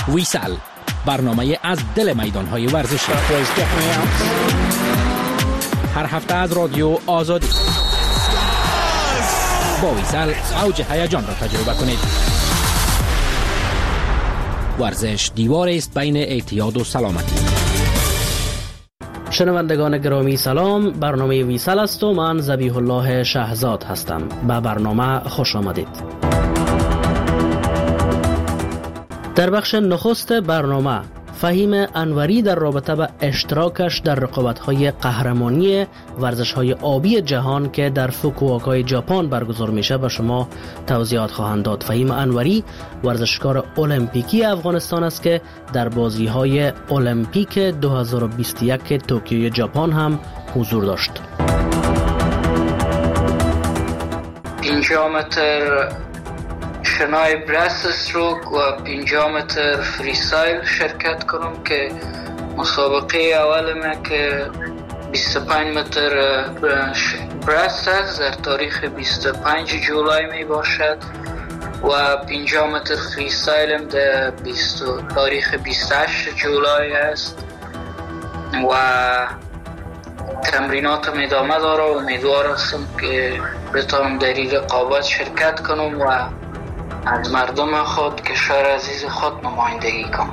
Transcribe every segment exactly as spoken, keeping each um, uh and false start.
ویسال، برنامه از دل میدان‌های ورزشی. هر هفته از رادیو آزادی با ویسال اوج هیجان را تجربه کنید. ورزش دیواری است بین اعتیاد و سلامتی. شنوندگان گرامی سلام، برنامه ویسال است و من ذبیح الله شهزاد هستم. به برنامه خوش آمدید. در بخش نخست برنامه فهیم انوری در رابطه با اشتراکش در رقابت‌های قهرمانی ورزش‌های آبی جهان که در فوکوواکای ژاپن برگزار میشه به شما توضیحات خواهند داد. فهیم انوری ورزشکار المپیکی افغانستان است که در بازی‌های المپیک دو هزار و بیست و یک توکیو ژاپن هم حضور داشت. پنجاه متر شنای برست استروک و پنجاه متر فریستایل شرکت کنم که مسابقه اول ما که بیست و پنج متر برست است در تاریخ بیست و پنج جولای می باشد و پنجاه متر فریستایل هم در تاریخ بیست و هشت جولای است و تمرینات هم ادامه داره و امیدوار هستم که بتونم در این رقابت شرکت کنم و از مردم خود کشور عزیز خود نمایندگی کنم.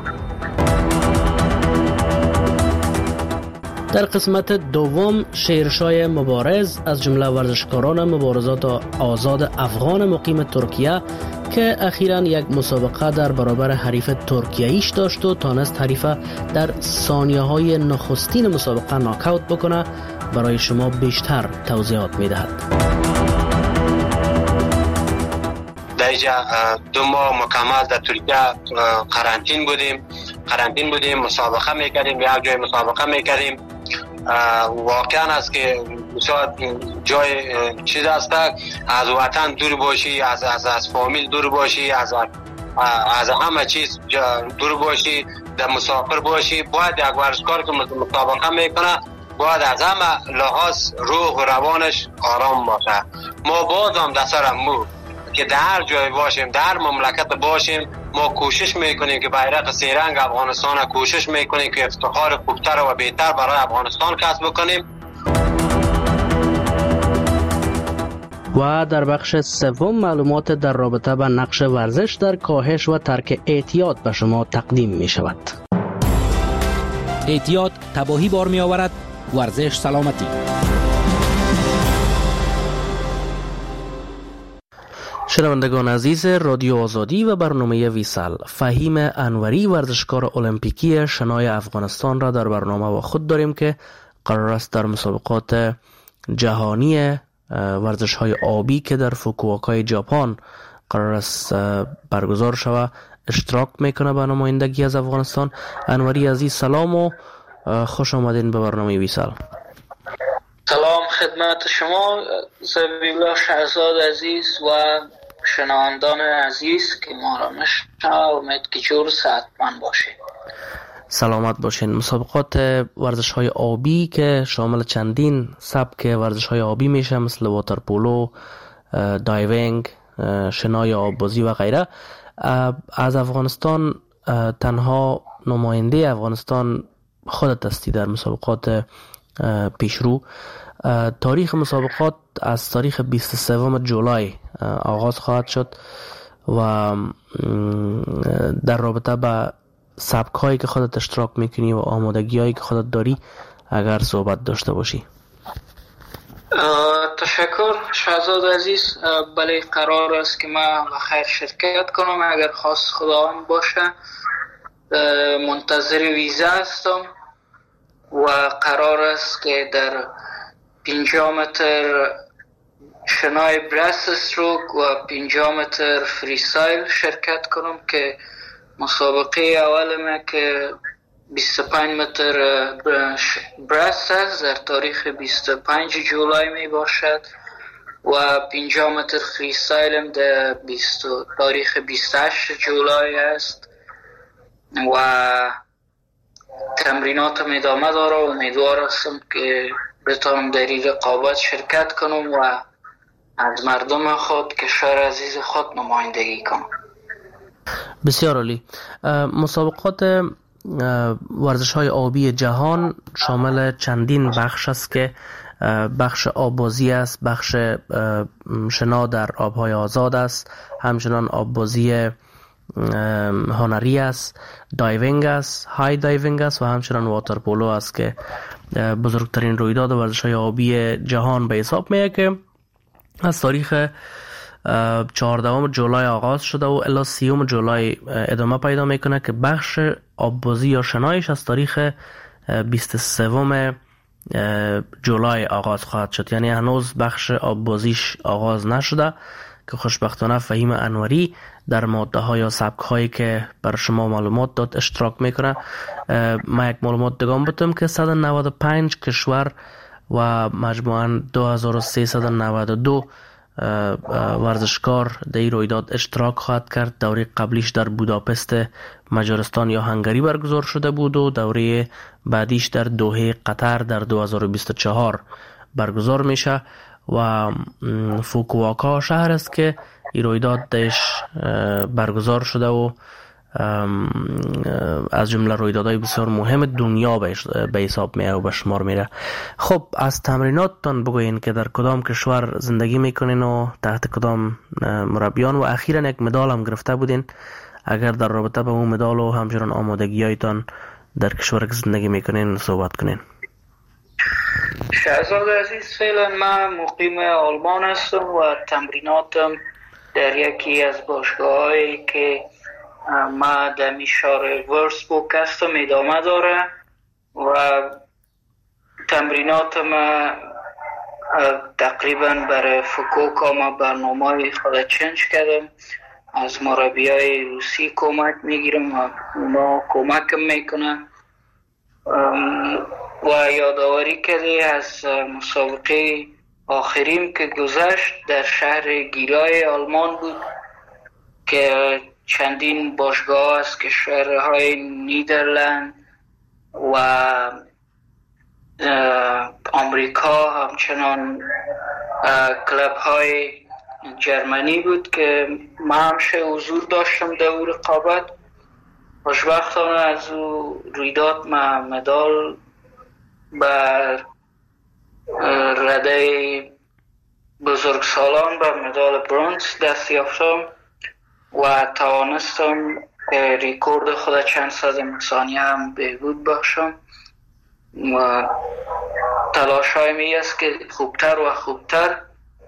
در قسمت دوم شیرشای مبارز از جمله ورزشکاران مبارزات آزاد افغان مقیم ترکیه که اخیراً یک مسابقه در برابر حریف ترکیه‌ایش داشت و تانست حریف در ثانیه‌های نخستین مسابقه ناکاوت بکنه برای شما بیشتر توضیحات می‌دهد. اینجا دو ماه مکمل در ترکیه قرنطین بودیم قرنطین بودیم مسابقه میکردیم، یک جای مسابقه میکردیم. واقعا است که جای چیز است از وطن دور باشی، از از از فامیل دور باشی، از از همه چیز دور باشی، در مسافر باشی. باید یک ورزشکار که مسابقه میکنه باید از همه لحاظ روح و روانش آرام باشه. ما باز هم در سرمو که در هر جای باشیم، در هر مملکت باشیم، ما کوشش میکنیم که بیرق سه‌رنگ افغانستان کوشش میکنیم که افتخار خوبتر و بهتر برای افغانستان کسب بکنیم. و در بخش سوم معلومات در رابطه با نقش ورزش در کاهش و ترک اعتیاد به شما تقدیم می شود. اعتیاد تباهی بار می آورد، ورزش سلامتی. شنوندگان عزیز رادیو آزادی و برنامه ویسال، فهیم انوری ورزشکار المپیکی شنای افغانستان را در برنامه با خود داریم که قرار است در مسابقات جهانی ورزش‌های آبی که در فوکوواکای ژاپن قرار است برگزار شود اشتراک میکنه به نمایندگی از افغانستان. انوری عزیز سلام و خوش آمدین به برنامه ویسال. سلام خدمت شما ذبیح الله شهزاد عزیز و شنوندان عزیز که ما را میشنوند. امید که جور صحتمند باشید. سلامت باشین. مسابقات ورزش‌های آبی که شامل چندین سبک ورزش‌های آبی میشه مثل واترپولو، دایوینگ، شنای آببازی و غیره، از افغانستان تنها نماینده افغانستان خودت هستی در مسابقات پیشرو. تاریخ مسابقات از تاریخ بیست و سوم جولای آغاز خواهد شد و در رابطه با سبک هایی که خودت اشتراک میکنی و آمادگی هایی که خودت داری اگر صحبت داشته باشی. تشکر شهزاد عزیز. بله قرار است که من بخیر شرکت کنم اگر خواست خداوند باشه. منتظر ویزا هستم و قرار است که در پنجاه متر شنای برست استروک و پنجاه متر فریستایل شرکت کنم که مسابقه اول ما که بیست و پنج متر برست است در تاریخ بیست و پنج جولای می باشد و پنجاه متر فریستایل هم در تاریخ بیست و هشت جولای است و تمریناتم ادامه داره و امیدوار هستم که بتونم در این رقابت شرکت کنم و از مردم خود کشور عزیز خود نمایندگی کنم. بسیار عالی. مسابقات ورزش های آبی جهان شامل چندین بخش است که بخش آببازی است، بخش شنا در آبهای آزاد است، همچنان آببازی هنری است، دایوینگ است، های دایوینگ است و همچنان واتر پولو است که بزرگترین رویداد ورزش های آبی جهان به حساب میاد که از تاریخ چهاردهم جولای آغاز شده و الی سیوم جولای ادامه پیدا میکنه که بخش آببازی یا شنایش از تاریخ بیست و سوم جولای آغاز خواهد شد. یعنی هنوز بخش آببازیش آغاز نشده که خوشبختانه فهیم انوری در ماده ها یا سبک هایی که بر شما معلومات داد اشتراک میکنه. ما یک معلومات دگم بودم که صد و نود و پنج کشور و مجموعاً دو هزار و سیصد و نود و دو ورزشکار در این رویداد اشتراک خواهد کرد. دوره قبلیش در بوداپست مجارستان یا هنگری برگزار شده بود و دوره بعدیش در دوحه قطر در دو هزار و بیست و چهار برگزار میشه و فوکوواکا شهر است که این رویداد درش برگزار شده و از جمله رویدادهای بسیار مهم دنیا به حساب میاد و به شمار میره. خب از تمریناتتان بگوین که در کدام کشور زندگی میکنین و تحت کدام مربیان و اخیرا یک مدال هم گرفته بودین. اگر در رابطه به اون مدال و همچنان آمادگی‌هایتان در کشور که زندگی میکنین صحبت کنین. شهزاد عزیز، فعلا من مقیم آلمان هستم و تمریناتم در یکی از باشگاه‌هایی که ما در میشار ورسبوک هستم ادامه داره و تمرینات ما تقریبا برای فوکوکا ما برنامه خود چنج کردم. از مربی های روسی کمک میگیرم و اونا کمکم میکنن و یادآوری کردی از مسابقه آخرین که گذشت در شهر گیلای آلمان بود که چندین باشگاه است که شهرهای نیدرلند و آمریکا همچنان کلب های جرمنی بود که ما همشه حضور داشتم در او رقابت. خوشبختانه از او رویداد ما مدال بر رده بزرگسالان به مدال برنز دست یافتم و توانستم ریکورد خود چند صد ثانیه هم بهبود باشم و تلاش هایم است که خوبتر و خوبتر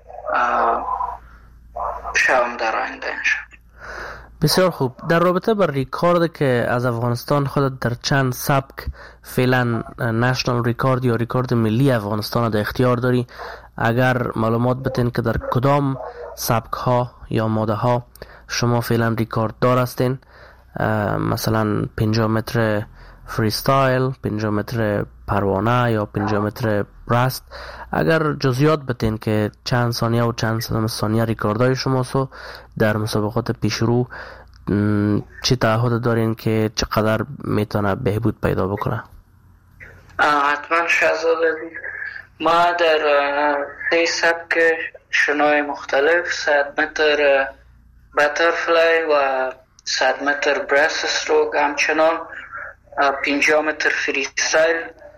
شوم در آینده انشاءالله. بسیار خوب. در رابطه با ریکورد که از افغانستان خودت در چند سبک فعلا نشنال ریکورد یا ریکورد ملی افغانستان در اختیار داری، اگر معلومات بتین که در کدام سبک ها یا ماده ها شما فعلا ریکورد دار هستین، مثلا پنجاه متر فریستایل، پنجاه متر پروانه یا پنجاه متر برست، اگر جزئیات بتین که چند ثانیه و چند صدم ثانیه ریکوردهای شماست در مسابقات پیشرو چه تعهد دارین که چقدر میتونه بهبود پیدا بکنه؟ حتما شهزاد عزیز، ما در سه سبک شنای مختلف صد متر باترفلای و صد متر برست استروک همچنان پنجاه متر فریستایل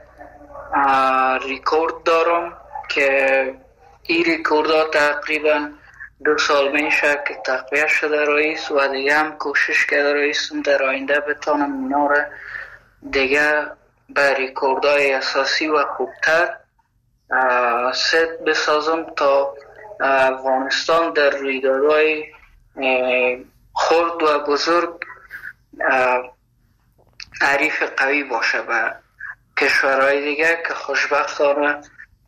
ریکورد دارم که این ریکورد ها تقریبا دو سال میشه که تقویه شده رئیس و دیگه هم کوشش کرده رئیسم در آینده بتانم اینا را دیگه به ریکورد های اساسی و خوبتر ست بسازم تا افغانستان در رویدادهای خرد و بزرگ حریف قوی باشه به کشورهای دیگه که خوشبختانه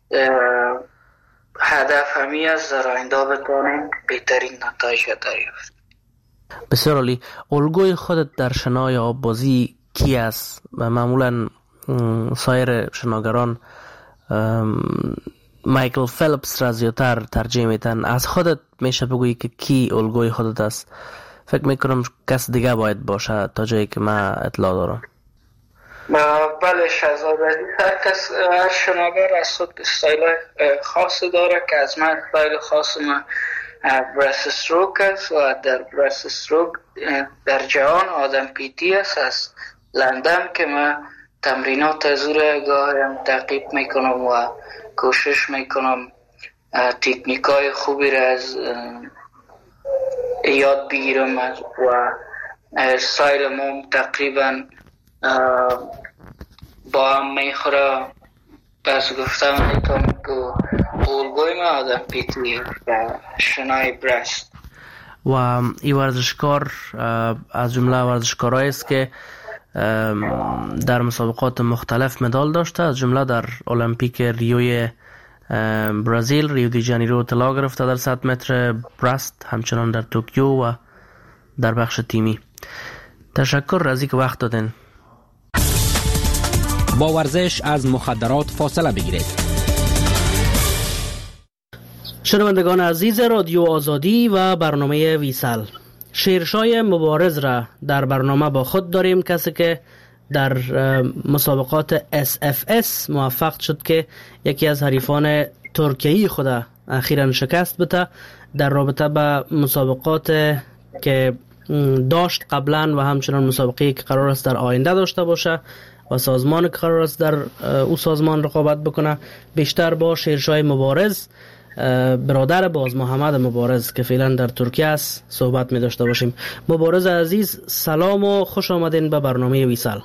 هدف همی از در آینده بتانیم بهترین نتایج دریافت. بسیار عالی. الگوی خودت در شنای آببازی کی است؟ معمولا سایر شناگران مایکل فیلیپس را زیادتر ترجیح میتن، از خودت میشه بگویی که کی الگوی خودت است؟ فکر میکنم کس دیگه باید باشه تا جایی که من اطلاع دارم. بله شهزاد عزیز، هر کس هر شناگر از خود استایل خاص داره که از من استایل خاص من برست استروک است و در برست استروک در جهان آدم پیتی است از لندن که من تمرینات از او را گاهیم تعقیب میکنم و کوشش میکنم تکنیک های خوبی را از یاد بگیرم و استایل مم تقریبا با هم میخوره. پس گفتم میتونم که الگوی ما آدم پیتی شنای برست. و این ورزشکار از جمله ورزشکارهایی است که در مسابقات مختلف مدال داشته، از جمله در المپیک ریوی برزیل، ریو دی جانیرو طلا گرفته در صد متر برست، همچنان در توکیو و در بخش تیمی. تشکر رازی که وقت دادین. با ورزش از مخدرات فاصله بگیرید. شنوندگان عزیز رادیو آزادی و برنامه ویسال، شیرشای مبارز را در برنامه با خود داریم، کسی که در مسابقات اس اف اس موفق شد که یکی از حریفان ترکیه‌ای خود اخیراً شکست بده در رابطه با مسابقات که داشت قبلا و همچنان مسابقه‌ای که قرار است در آینده داشته باشه و سازمان که قرار است در او سازمان رقابت بکنه. بیشتر با شیرشای مبارز، برادر باز محمد مبارز که فعلا در ترکیه است، صحبت می داشته باشیم. مبارز عزیز، سلام و خوش آمدین به برنامه ویسال.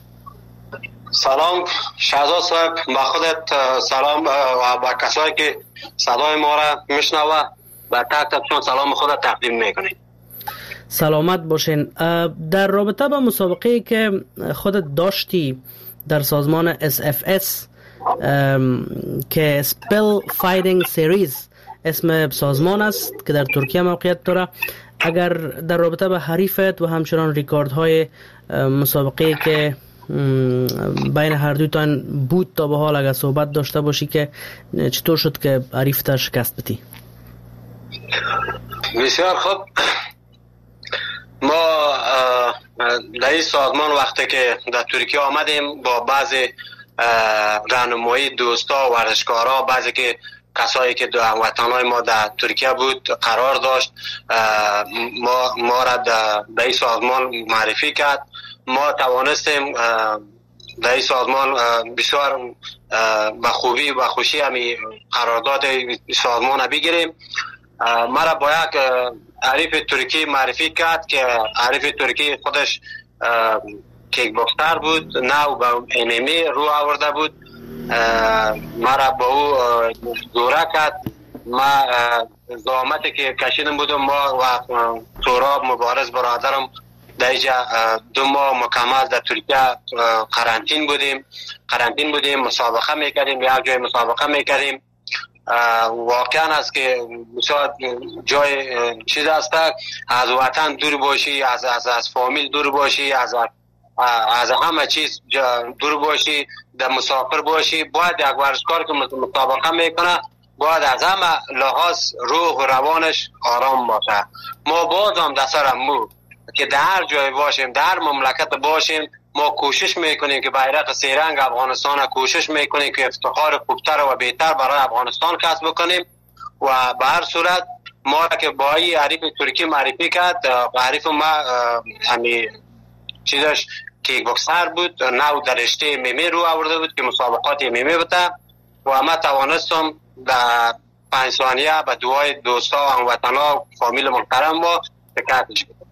سلام شهزاد صاحب، با خودت سلام و با کسایی که صدای ما را میشنوه و تک تک سلام خودت تقدیم میکنیم. سلامت باشین. در رابطه با مسابقه که خودت داشتی در سازمان اس اف اس که سپل فایتینگ سیریز اسم سازمان است که در ترکیه موقعیت داره، اگر در رابطه با حریفت و همچنان ریکاردهای مسابقه که بین هر دویتان بود تا به حال اگر صحبت داشته باشی که چطور شد که حریفت شکست بدی؟ بسیار خوب. ما در این سازمان وقتی که در ترکیه آمدیم با بعضی راهنمایی دوستا و ورزشکارا، بعضی که کسایی که وطنهای ما در ترکیه بود قرار داشت، ما ما را در این سازمان معرفی کرد. ما توانستیم در این سازمان بسیار به خوبی و خوشی همی قرارداد سازمان بگیریم. ما را با یک حریف ترکی معرفی کرد که حریف ترکی خودش کیک باکسر بود، نه به ام ام ای رو آورده بود. ما را با او دوره کرد. ما زحمتی که کشیدم بودم، ما و سهراب مبارز برادرم در اینجا دو ماه مکمل در ترکیه قرنطین بودیم قرنطین بودیم مسابقه میکردیم، یک جای مسابقه میکردیم. واقعا است که بسیار جای چیز است، از وطن دور باشی، از از از فامیل دور باشی، از از همه چیز دور باشی، در مسافر باشی. باید یک ورزشکار که مسابقه میکنه باید از همه لحاظ روح و روانش آرام باشه. ما باز هم در سرم بود که در هر جای باشیم، در مملکت باشیم، ما کوشش میکنیم که بیرق سه‌رنگ افغانستان کوشش میکنیم که افتخار خوبتر و بهتر برای افغانستان کسب بکنیم. و به هر صورت ما که با این حریف ترکی معرفی کرد، حریف ما همی چیزش کیک باکسر بود، نو در رشته میمی رو آورده بود که مسابقات میمی بوده و ما توانستم در پنج ثانیه به دعای دوستا و هموطنا فامیل محترم ما شکستش بدم.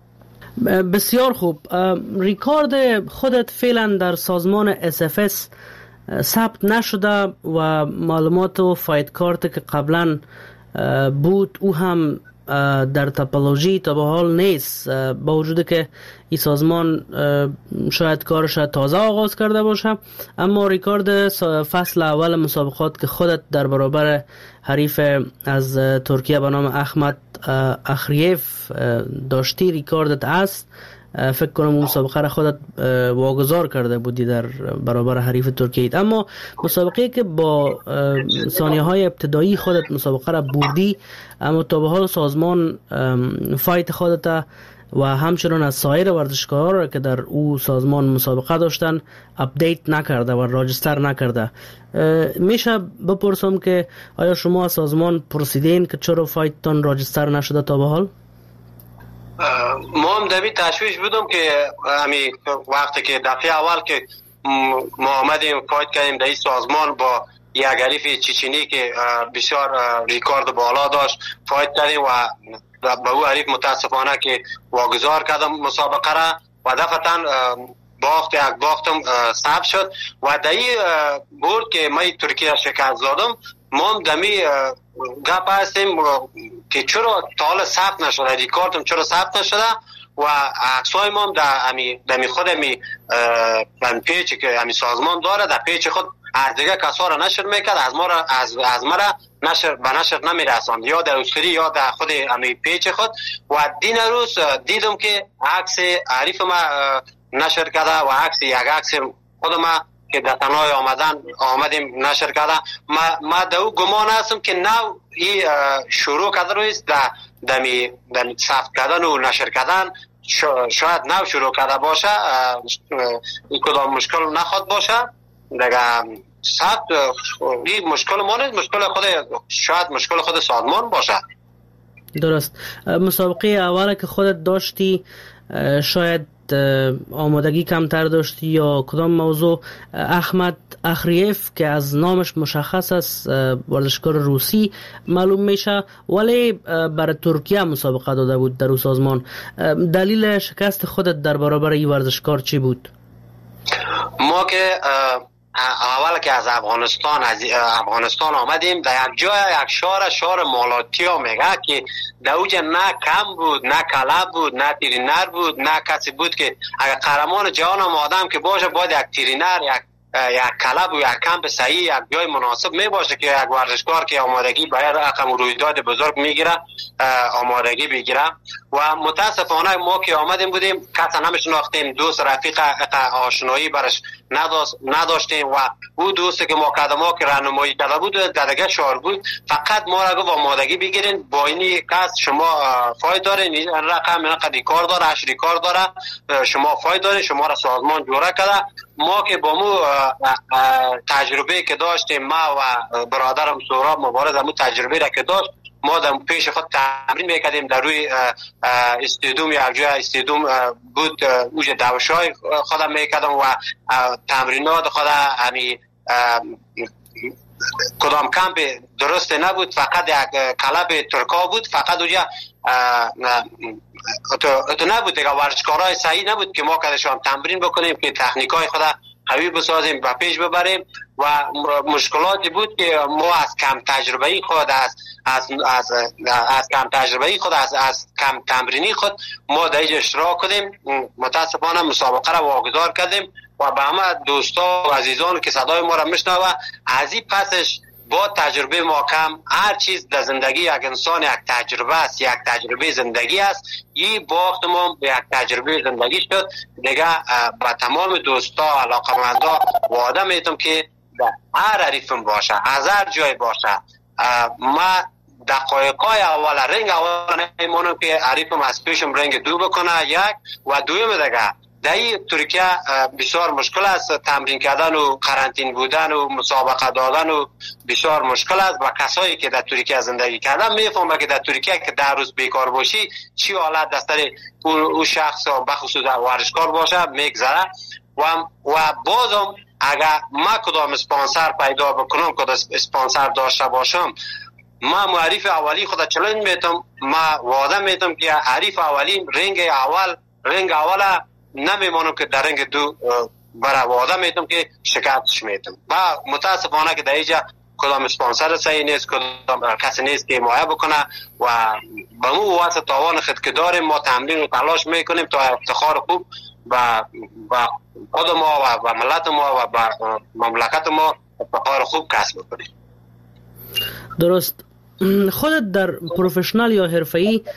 بسیار خوب. ریکارد خودت فعلا در سازمان اس اف اس ثبت نشده و معلومات و فایت کارت که قبلا بود او هم در تپولوژی تا به حال نیست، با وجود که این سازمان شاید کارش تازه آغاز کرده باشه، اما ریکارد فصل اول مسابقات که خودت در برابر حریف از ترکیه به نام احمد اخریف داشتی ریکاردت است. فکر کنم اون مسابقه را خودت واگذار کرده بودی در برابر حریف ترکیه، اما مسابقه که با ثانیه های ابتدایی خودت مسابقه را بردی، اما تا به حال سازمان فایت خودت و همچنان از سایر ورزشکارها را که در او سازمان مسابقه داشتن اپدیت نکرده و راجستر نکرده. میشه بپرسم که آیا شما از سازمان پرسیدین که چرا فایتتان راجستر نشده تا به حال؟ ما هم دمی تشویش بودم که همی وقتی که دفعه اول که ما آمدیم فایت کردیم در این سازمان با یک حریف چچنی که بسیار ریکارد بالا داشت فایت کردیم و با او حریف متاسفانه که واگذار کردم مسابقه را و دفعتا باخت یک باختم ثبت شد و در این بود که ما ترکیه شکست دادم. ما هم دمی گپ هستیم که چرا تا حالا ثبت نشده، ریکاردم چرا ثبت نشده و عکسای ما هم در می خود می پیچ که همی سازمان داره در پیچ خود از دیگه کسا را نشر میکرد، از ما را از, از ما را نشر به نشر نمیرساند یا در اسکری یا در خود همی پیچ خود. و دین روز دیدم که عکس عریف ما نشر کرده و عکس یک عکس خود ما که در تنهای آمدن آمدیم نشر کرده. ما, ما در او گمان هستم که نو ای شروع کرده رویست در دمی دمی ثبت کردن و نشر کردن شاید نو شروع کرده باشه، این کدام مشکل نخواد باشه دیگه. ثبت این مشکل ما نیست، مشکل خود شاید مشکل خود سازمان باشه. درست. مسابقه اوله که خودت داشتی شاید آمادگی کمتر داشتی یا کدام موضوع؟ احمد اخریف که از نامش مشخص است ورزشکار روسی معلوم میشه ولی برای ترکیه مسابقه داده بود در اون سازمان. دلیل شکست خودت در برابر این ورزشکار چی بود؟ ما که اول که از افغانستان از افغانستان آمدیم در یک جای یک شهر شهر مالاتیا میگه که در اوجه نه کم بود نه کلب بود نه ترینر بود نه کسی بود که اگر قهرمان جهان هم آدم که باشه باید یک ترینر یک یک کلب و یک کمپ صحیح یک جای مناسب می باشه که یک ورزشکار که آمادگی باید رقم رویداد بزرگ میگیره آمادگی بگیره. و متاسفانه ما که آمدیم بودیم کسی نمیشناختیم، دوست رفیق آشنایی برش نداشتیم و او دوستی که ما کردم ما که راهنمایی کرده بود در دیگه شهر بود، فقط ما را گفت آمادگی بگیرین با اینی کس شما فایت دارین، این رقم اینقدر ریکارد داره اش ریکارد داره شما فایت دارین، شما را سازمان جوره کرده. ما که با مو تجربه که داشتیم ما و برادرم سهراب مبارز همون تجربه را که داشت ما در پیش خود تمرین میکردیم در روی استادیوم یا جای استادیوم بود اوج دوشای خودم میکردم و تمرینات خود همی کدام کمپ درست نبود، فقط یک کلب ترکا بود، فقط اونجا اتو نبود دیگه ورزشکارای صحیح نبود که ما کدشان تمرین بکنیم که تکنیکای خود قوی بسازیم و پیش ببریم. و مشکلاتی بود که ما از کم تجربه‌ای خود از از از از کم تجربه‌ای خود از از کم تمرینی خود ما در اینجا اشتراک کردیم. متاسفانه مسابقه را واگذار کردیم و به همه دوستا و عزیزان که صدای ما را میشنوه از این پسش با تجربه ما کم هر چیز در زندگی یک انسان یک تجربه است، یک تجربه زندگی است. این باخت ما به یک تجربه زندگی شد دیگه. با تمام دوستا علاقمندا وعده میتونم که هر حریفم باشه از هر جای باشه ما دقایقای اول رنگ اول نمیمونم که حریفم از پیشم رنگ دو بکنه یک و دویم دیگه. در ترکیه بسیار مشکل است تمرین کردن و قرنطین بودن و مسابقه دادن و بسیار مشکل است و کسایی که در ترکیه زندگی کردن میفهمه که در ترکیه که ده روز بیکار باشی چی حالت دستر او شخص بخصوص ورزشکار باشه میگذره. و و بازم اگر ما کدام اسپانسر پیدا بکنم کدام اسپانسر داشته باشم ما معرف اولی خود چلنج میتم ما وعده میتم که حریف اولی رنگ اول رنگ اول نمیمانم که در رنگ دو برای وعده میتم که شکستش میتم. و متاسفانه که در اینجا کدام اسپانسر صحیح نیست، کدام کسی نیست که حمایت بکنه و به مو واسه توان خود که داریم ما تمرین و تلاش میکنیم تا افتخار خوب و و خود ما و, و ملت ما و مملکت ما افتخار خوب کسب بکنیم. درست. خودت در پروفشنال یا حرفه‌ای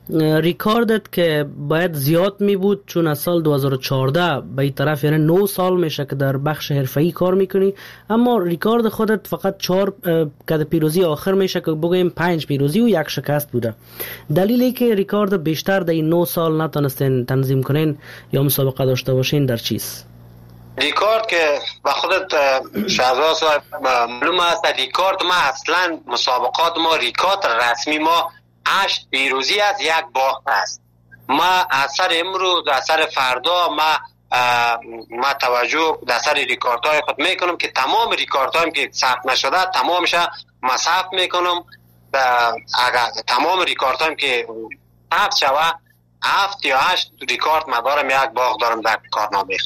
ریکاردت که باید زیاد می بود، چون از سال دو هزار و چهارده به این طرف یعنی نه سال میشه که در بخش حرفه‌ای کار میکنی، اما ریکارد خودت فقط چهار کد پیروزی آخر میشه که بگویم پنج پیروزی و یک شکست بوده. دلیلی که ریکارد بیشتر در این نه سال نتونستین تنظیم کنین یا مسابقه داشته باشین در چیست؟ ریکارد که با خودت شهزاد صاحب معلوم است، ریکارد ما اصلا مسابقات ما ریکارد رسمی ما هشت پیروزی از یک باخت است. ما اثر امروز اثر فردا ما ما توجه در سر ریکاردهای خود میکنم که تمام ریکاردهایم که ثبت نشده تمامش ما ثبت میکنم. اگر تمام ریکاردهایم که ثبت شوه هفت یا هشت ریکارد ما دارم، یک باخت دارم در کارنامه.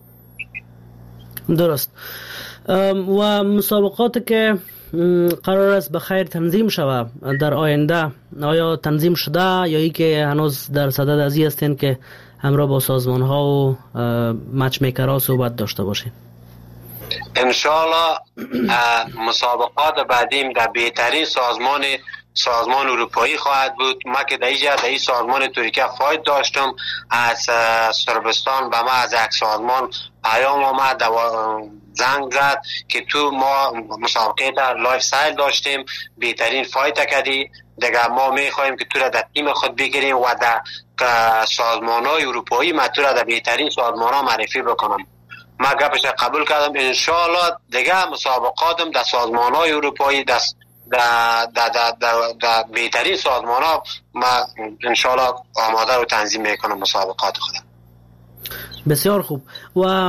درست. و مسابقات که قرار است به خیر تنظیم شود در آینده، آیا تنظیم شده یا ای که هنوز در صدد ازی هستین که همراه با سازمان ها و مچ میکر ها صحبت داشته باشین؟ انشاءالله مسابقات بعدیم در بهترین سازمان سازمان اروپایی خواهد بود. ما که در اینجا در این سازمان ترکیه فاید داشتم، از سربستان به ما از یک سازمان پیام آمد زنگ زد که تو ما مسابقه در لایف سایل داشتیم، بهترین فایت کردی، دیگه ما میخوایم که تو را در تیم خود بگیریم و در سازمان های اروپایی ما تو را در بهترین سازمان ها معرفی بکنم. ما گپش قبول کردم، انشاءالله دیگه مسابقاتم در سازمان های اروپایی در در در در در بهترین سازمان ها ما انشاءالله آماده رو تنظیم میکنم مسابقات خودم. بسیار خوب. و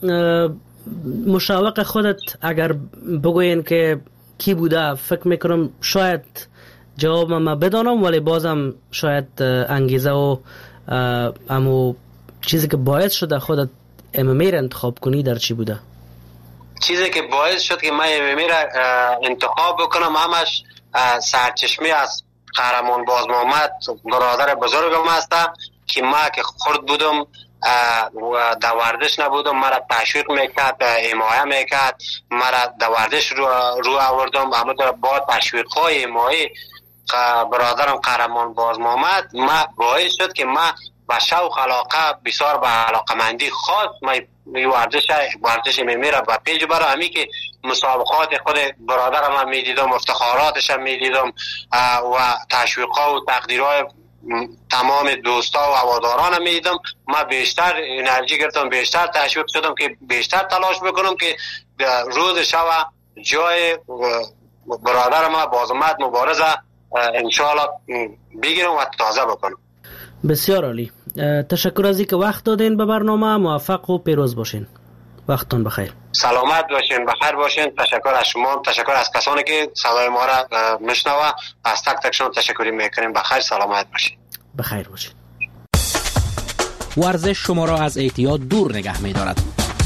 مشاوق خودت اگر بگوین که کی بوده، فکر میکنم شاید جواب ما بدانم، ولی بازم شاید انگیزه و امو چیزی که باعث شده خودت ام ام ای را انتخاب کنی در چی بوده؟ چیزی که باعث شد که من ام ام ای را انتخاب بکنم همش سرچشمه از قهرمان باز محمد برادر بزرگم هستم که ما که خرد بودم و در ورزش نبودم، مرا تشویق میکرد، حمایه میکرد، مرا در ورزش رو, رو آوردم. اما با تشویق های حمایه برادرم قهرمان باز محمد ما باعث شد که ما با شوق علاقه بسیار با علاقمندی خاص ما ورزش ورزش میمی را با پیج برای همی که مسابقات خود برادرم هم میدیدم، افتخاراتش هم میدیدم و تشویقها و تقدیرهای تمام دوستا و هواداران هم میدیدم، ما بیشتر انرژی گرفتم، بیشتر تشویق شدم که بیشتر تلاش بکنم که روز شب جای برادر ما بازمت مبارزه انشاءالله بگیرم و تازه بکنم. بسیار عالی. تشکر از اینکه وقت دادین به برنامه. موفق و پیروز باشین. وقتتون بخیر. سلامت باشین، بخیر باشین. تشکر از شما، تشکر از کسانی که صدای ما را میشنوه. از تک تک شما تشکری میکنیم. بخیر، سلامت باشین. بخیر باشین. ورزش شما را از اعتیاد دور نگه می‌دارد.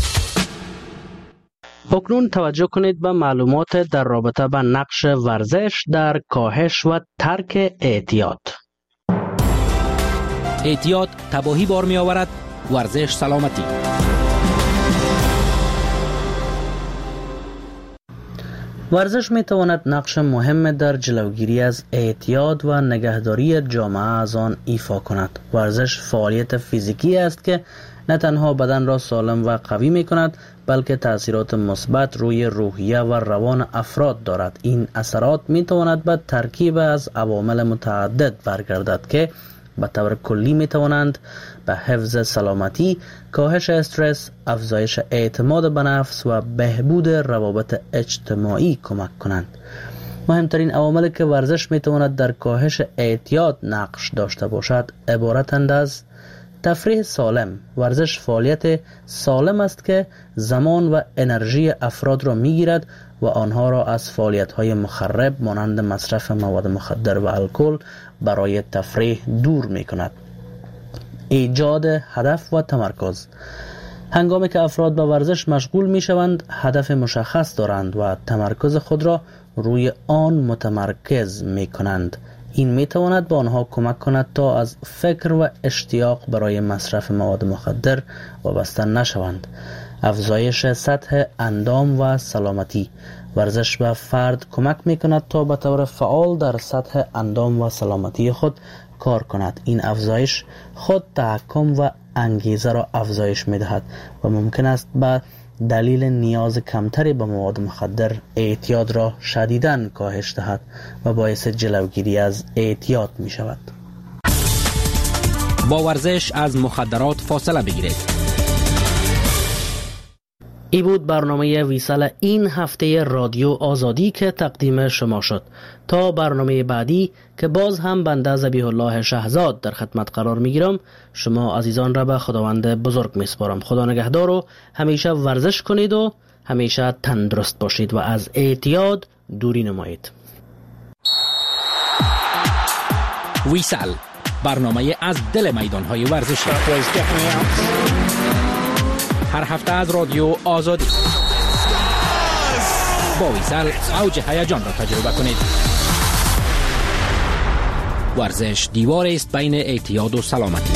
اکنون توجه کنید به معلومات در رابطه با نقش ورزش در کاهش و ترک اعتیاد. اعتیاد تباهی بار می آورد، ورزش سلامتی. ورزش می تواند نقش مهم در جلوگیری از اعتیاد و نگهداری جامعه از آن ایفا کند. ورزش فعالیت فیزیکی است که نه تنها بدن را سالم و قوی می کند، بلکه تأثیرات مثبت روی روحیه و روان افراد دارد. این اثرات می تواند به ترکیب از عوامل متعدد برگردد که به طور کلی می توانند به حفظ سلامتی، کاهش استرس، افزایش اعتماد به نفس و بهبود روابط اجتماعی کمک کنند. مهمترین عواملی که ورزش می تواند در کاهش اعتیاد نقش داشته باشد عبارتند از تفریح سالم. ورزش فعالیت سالم است که زمان و انرژی افراد را می گیرد و آنها را از فعالیت‌های مخرب مانند مصرف مواد مخدر و الکل برای تفریح دور می کند. ایجاد هدف و تمرکز. هنگامی که افراد به ورزش مشغول می شوند، هدف مشخص دارند و تمرکز خود را روی آن متمرکز می کنند. این می تواند به آنها کمک کند تا از فکر و اشتیاق برای مصرف مواد مخدر وابسته نشوند. افزایش سطح اندام و سلامتی. ورزش به فرد کمک می کند تا به طور فعال در سطح اندام و سلامتی خود کار کند. این افزایش خود تحکم و انگیزه را افزایش می دهد و ممکن است به دلیل نیاز کمتری به مواد مخدر اعتیاد را شدیداً کاهش دهد و باعث جلوگیری از اعتیاد می شود. با ورزش از مخدرات فاصله بگیرید. ای بود برنامه ویسال این هفته رادیو آزادی که تقدیم شما شد. تا برنامه بعدی که باز هم بنده ذبیح الله شهزاد در خدمت قرار میگیرم، شما عزیزان را به خداوند بزرگ میسپارم. خدا نگهدار و همیشه ورزش کنید و همیشه تندرست باشید و از اعتیاد دوری نمایید. ویسال، برنامه از دل میدانهای ورزشی، هر هفته از رادیو آزادی. با ویسال اوج هیجان را تجربه کنید. ورزش دیوار است بین اعتیاد و سلامتی.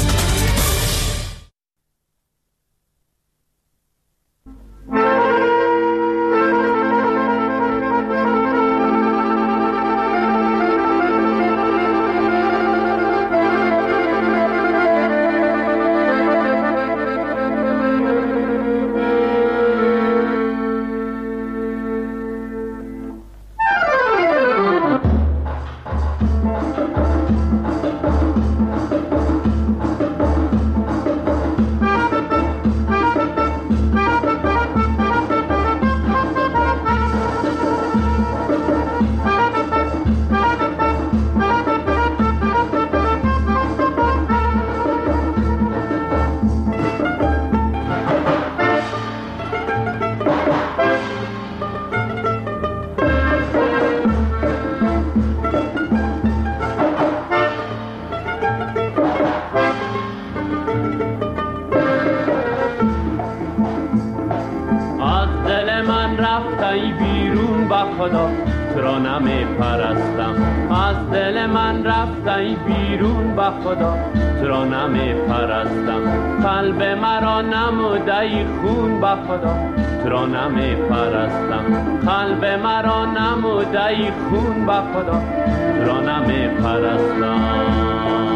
خدا تو را نمی پرستم، از دل من رفتی بیرون با خدا تو را نمی پرستم، قلب مرا نموده خون با خدا تو را نمی پرستم، قلب مرا نموده خون با خدا تو را نمی پرستم.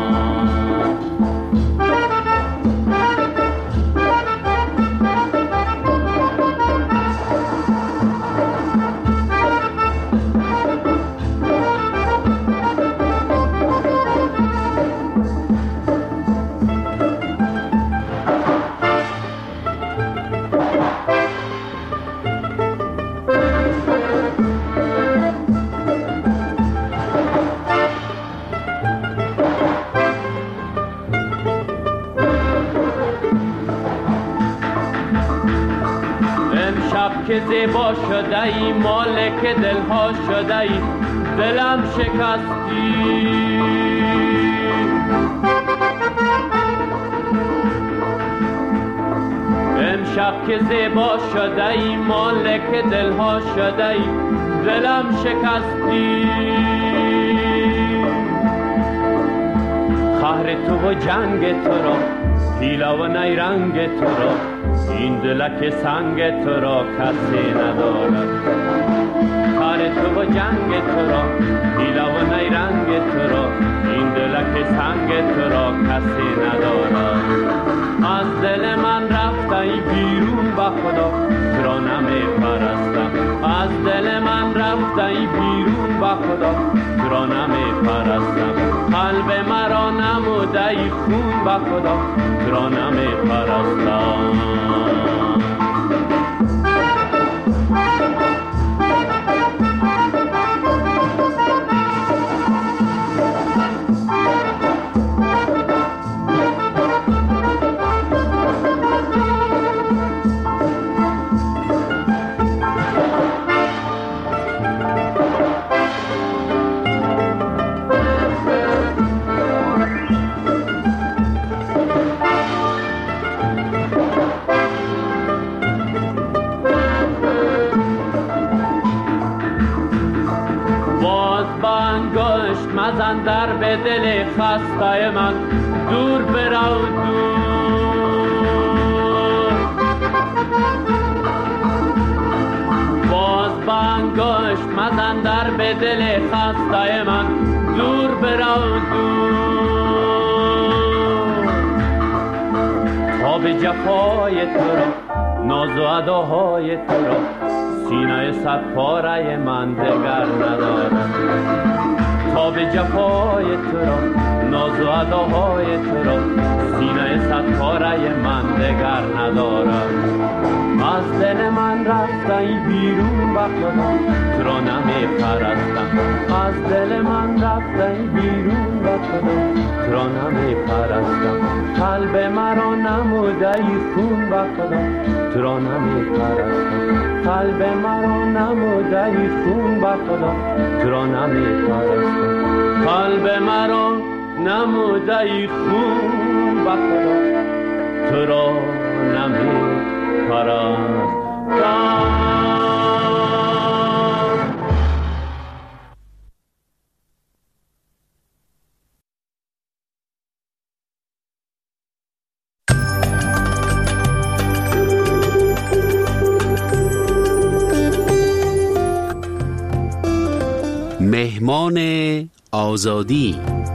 که زیبا شده ای، مالک دلها شده ای، دلم شکستی. امشب که زیبا شده ای، مالک دلها شده ای، دلم شکستی. قهر تو و جنگ تو را، حیله و نیرنگ تو را، این دلک سنگ تو را کسی ندارد. کار تو و جنگ تو را، حیله و نیرنگ تو را، این دلک سنگ تو را کسی ندارد. از دل من رفتی بیرون با خدا تو را نمی پرستم، از دل من رفتی بیرون با خدا تو را نمی پرستم، قلب مرا نموده خون با خدا تو را نمی پرستم. مزن در به دل خسته من، دور برو دور. باز با انگشت مزن در به دل خسته من، دور برو دور. به جفای تو را ناز و اداهای تو را سینه صد پاره من دگر ندارم. تا به جفای تو را ناز و اداهای تو را سینه صد پاره من دگر ندارم. از دل من رفتن بیرون به خدا تو را نمی پرستم. از دل من رفتن بیرون به خدا تو را نمی پرستم. قلب مرا نموده ای خون به خدا تو را نمی پرستم. قلب مرا نموده ای خون به خدا تو را نمی پرستم. قلب مرا نموده ای خون به خدا تو را نمی پرستم. مهمان آزادی.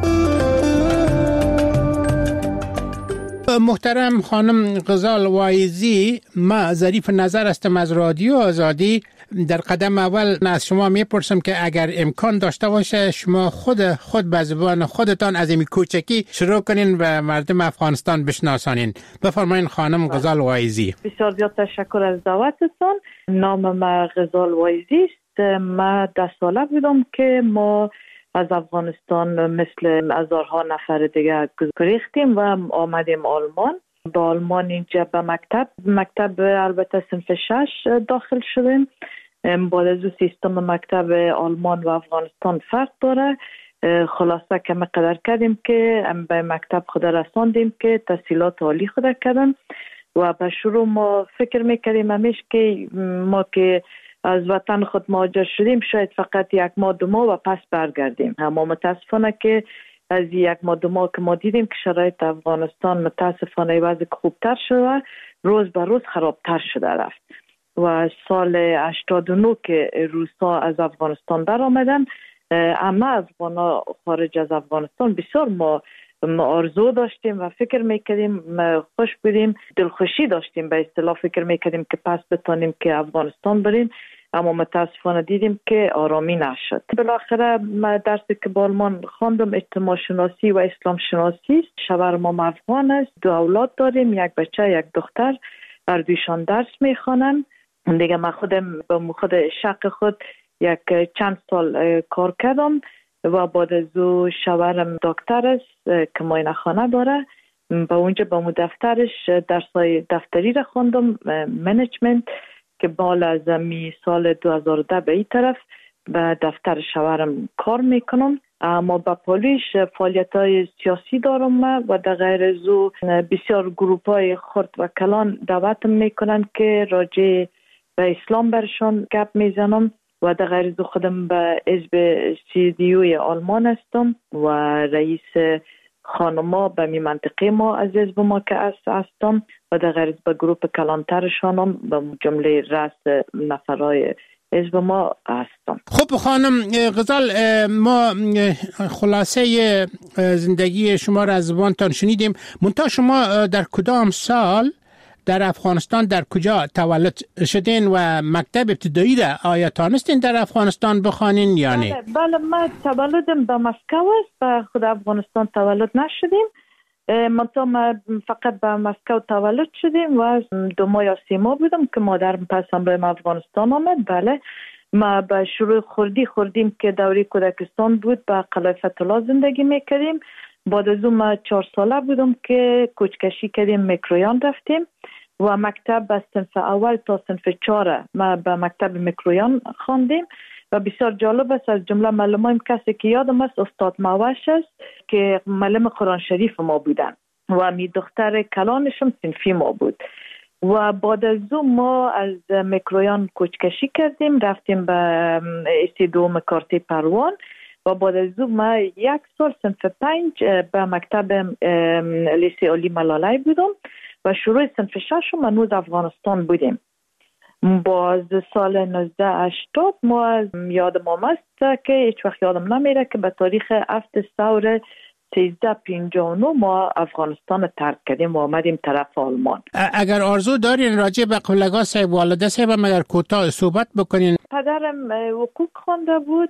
محترم خانم غزال وایزی، ما ظریف نظر هستم از رادیو آزادی. در قدم اول از شما میپرسم که اگر امکان داشته باشه شما خود خود به زبان خودتان از این کوچکی شروع کنین و مردم افغانستان بشناسانین. بفرمایین خانم غزال وایزی. بسیار زیاد تشکر از دعوتتان. نام ما غزال وایزی است. ما ده ساله بودم که ما از افغانستان مثل هزارها نفر دیگه گریختیم و آمدیم آلمان. با آلمان اینجا به مکتب مکتب البته صنف شش داخل شدیم. بعد از سیستم مکتب آلمان و افغانستان فرق داره. خلاصه که ما قدر کردیم که به مکتب خود رساندیم که تحصیلات عالی خود کردیم و به شروع ما فکر میکردیم همیشه که ما که از وطن خود مهاجر شدیم شاید فقط یک ماه دو ماه و پس برگردیم. اما متاسفانه که از یک ماه دو ماه که ما دیدیم که شرایط افغانستان متاسفانه وضع خوبتر شده، روز به روز خرابتر شده رفت و سال هشتاد و نه که روسا از افغانستان بر آمدن، اما افغانا خارج از افغانستان بسیار ما آرزو داشتیم و فکر میکردیم، خوش بودیم، دلخوشی داشتیم، به اصطلاح فکر میکردیم که پس بتانیم که افغانستان بریم، اما متاسفانه دیدیم که آرامی نشد. بالاخره من درسی که با آلمان خواندم اجتماع شناسی و اسلام شناسی است. شوهرم هم افغان است. دو اولاد داریم، یک بچه یک دختر، هر دویشان درس میخوانند. دیگه من خودم با خود شق خود یک چند سال کار کردم و بعد از او شوهرم دکتر است که معاینه خانه داره. با اونجا با مو دفترش درسای دفتری را خواندم، منیجمنت، که بال از می سال دو هزار و ده به این طرف به دفتر شوهرم کار میکنم. اما با پولیش فعالیت های سیاسی دارم و در غیر از او بسیار گروپ های خرد و کلان دعوتم میکنن که راجع به اسلام برشان گپ میزنم و در غیر از خودم به حزب سی دی یو آلمان هستم و رئیس خانما به می منطقه ما از حزب ما که هستم و در غیر از به گروپ کلانترشانم به جمله رأس نفرهای حزب ما هستم. خب خانم غزال، ما خلاصه زندگی شما را از زبانتان شنیدیم. منتها شما در کدام سال در افغانستان در کجا تولد شدین و مکتب ابتدایی را آیا تانستین در افغانستان بخوانین یا نه؟ بله, بله من تولدم به مسکو است، به خود افغانستان تولد نشدیم. منطقه ما فقط به مسکو تولد شدیم و دو ماه یا سه ماه بودم که مادرم پس هم به افغانستان آمد. بله ما به شروع خوردی خوردیم که دوره کودکستان بود، به قلعه فتح الله زندگی میکردیم. بعد از اون ما چهار ساله بودم که کوچکشی کردیم، میکرویان رفتیم و مکتب از صنف اول تا صنف چهار ما به مکتب میکرویان خواندیم و بسیار جالب است. از جمله معلمایم کسی که یادم است استاد موش است که معلم قرآن شریف ما بودن و می دختر کلانشم صنفی ما بود. و بعد از اون ما از میکرویان کوچکشی کردیم، رفتیم به ایسی دوم کارتی پروان و بعد از اون ما یک سال صنف پنج به مکتب لیسه علی ملالای بودم و شروع صنف شش منوز افغانستان بودیم. باز سال نوزده هشتاد ما یادم آمد که هیچ وقت یادم نمیره که به تاریخ هفت سور سیزده پنجاه و نه ما افغانستان ترک کردیم و آمدیم طرف آلمان. اگر آرزو دارین راجع به قبلگاه صاحب والده صاحب مگر کوتاه صحبت بکنین. پدرم حقوق خوانده بود،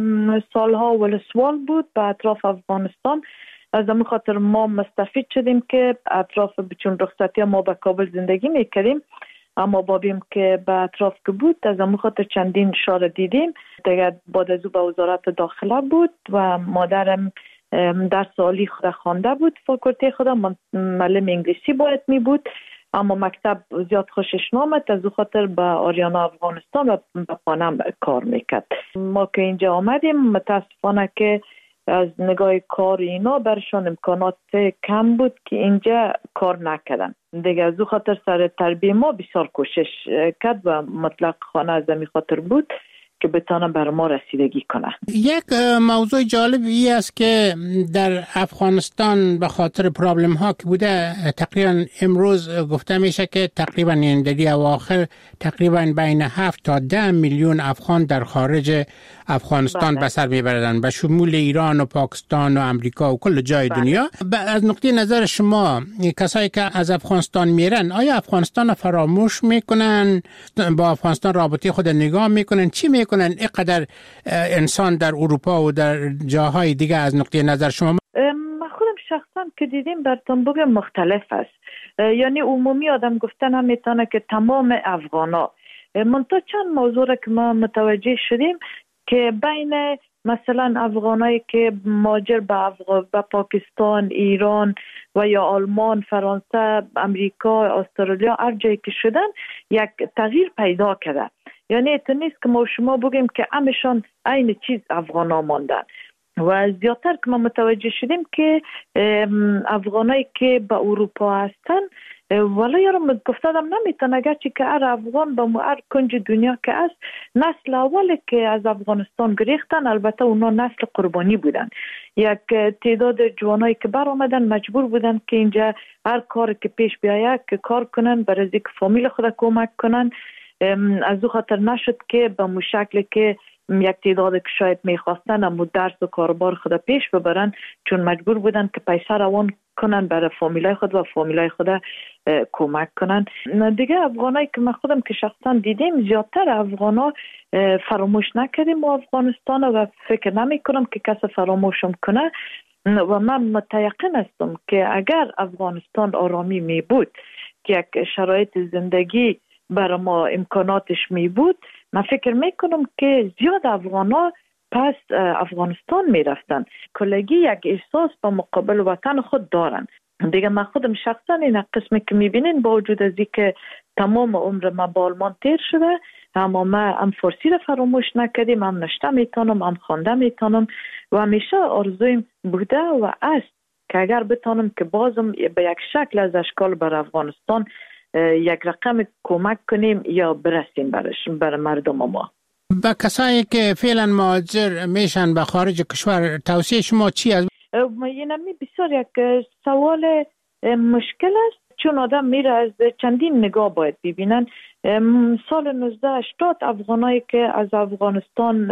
سالها ولسوال بود به اطراف افغانستان. از همین خاطر ما مستفید شدیم که اطراف چون رخصتی ما به کابل زندگی میکردیم، اما بابیم که به اطراف که بود از همین خاطر چندین شهر دیدیم. دیگه بعد از او به وزارت داخله بود و مادرم درس عالی خود خوانده بود، فاکولته خود معلم انگلیسی باید می بود، اما مکتب زیاد خوشش نامد، از او خاطر به آریانا افغانستان و به خانم کار میکرد. ما که اینجا آمدیم متاسفانه که از نگاه کار اینا برشان امکانات کم بود که اینجا کار نکردن. دیگه از او خاطر سر تربیه ما بسیار کوشش کرد و مطلق خانه از می خاطر بود که بتانه بر ما رسیدگی کنه. یک موضوع جالبی است که در افغانستان به خاطر پرابلم ها که بوده تقریبا امروز گفته میشه که تقریبا این دلی اواخر تقریبا بین هفت تا ده میلیون افغان در خارج افغانستان به سر میبردن، به شمول ایران و پاکستان و امریکا و کل جای بله. دنیا. از نقطه نظر شما کسایی که از افغانستان میرن آیا افغانستان فراموش میکنن، با افغانستان رابطه خود نگاه میکنن، چی میکنن اینقدر انسان در اروپا و در جاهای دیگه؟ از نقطه نظر شما من خودم شخصا که دیدیم براتون بگم مختلف است. یعنی عمومی آدم گفتن هم میتونه که تمام افغانا، منتها چند موضوع را که ما متوجه شدیم که بین مثلا افغانایی که مهاجر به افغان به پاکستان، ایران و یا آلمان، فرانسه، امریکا، استرالیا هر جایی که شدن یک تغییر پیدا کرده. یعنی اتو نیست که ما شما بگیم که همشان عین چیز افغانا ماندن و زیادتر که ما متوجه شدیم که افغانایی که به اروپا هستن ولی یارم گفتادم نمیتون اگرچه که هر افغان با هر کنج دنیا که است نسل اولی که از افغانستان گریختن، البته اونا نسل قربانی بودن. یک تعداد جوانایی که بر آمدن مجبور بودن که اینجا هر کار که پیش بیاید که کار کنن، برای اینکه فامیل خود کمک کنن. از او خاطر نشد که به مو شکل که یک تعداد که شاید میخواستن اما درس و کاربار خود پیش ببرن، چون مجبور بودن که پیسه روان کنن برای فامیلای خود و فامیلای خود کمک کنن. دیگه افغانایی که من خودم که شخصا دیدیم زیادتر افغانا فراموش نکردیم و افغانستان و فکر نمی کنم که کس فراموشم کنه و من متیقن هستم که اگر افغانستان آرامی می بود که یک شرایط زندگی برای ما امکاناتش می بود، من فکر میکنم که زیاد افغانا پس افغانستان می رفتن. کلگی یک احساس با مقابل وطن خود دارن. دیگه من خودم شخصا این قسمی که می بینین با وجود از که تمام عمر ما با آلمان تیر شده، اما ما هم فارسی را فراموش نکردیم، هم نشته میتونم، هم خوانده میتونم و همیشه آرزویم بوده و است که اگر بتونم که بازم به یک شکل از اشکال بر افغانستان یک رقم کمک کنیم یا برسیم برش بر مردم ما. با کسایی که فعلا مهاجر میشن به خارج کشور توصیه شما چی است؟ اینمی بسیار یک سوال مشکل است، چون آدم میره از چندین نگاه باید ببینن. سال نوزده هشتاد افغانایی که از افغانستان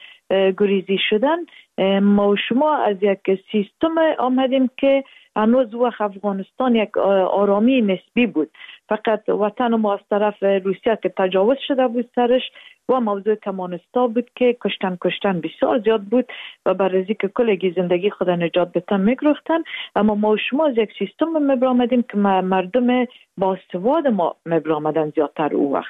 گریزی شدن، ما و شما از یک سیستم آمدیم که هنوز وقت افغانستان یک آرامی نسبی بود، فقط وطن ما از طرف روسیه که تجاوز شده بود سرش و موضوع کمانستا بود که کشتن کشتن بسیار زیاد بود و برای که کلگی زندگی خود نجات بتن میگرفتن. اما ما و شما از یک سیستم مبرامدیم که مردم باسواد ما مبرامدن زیادتر او وقت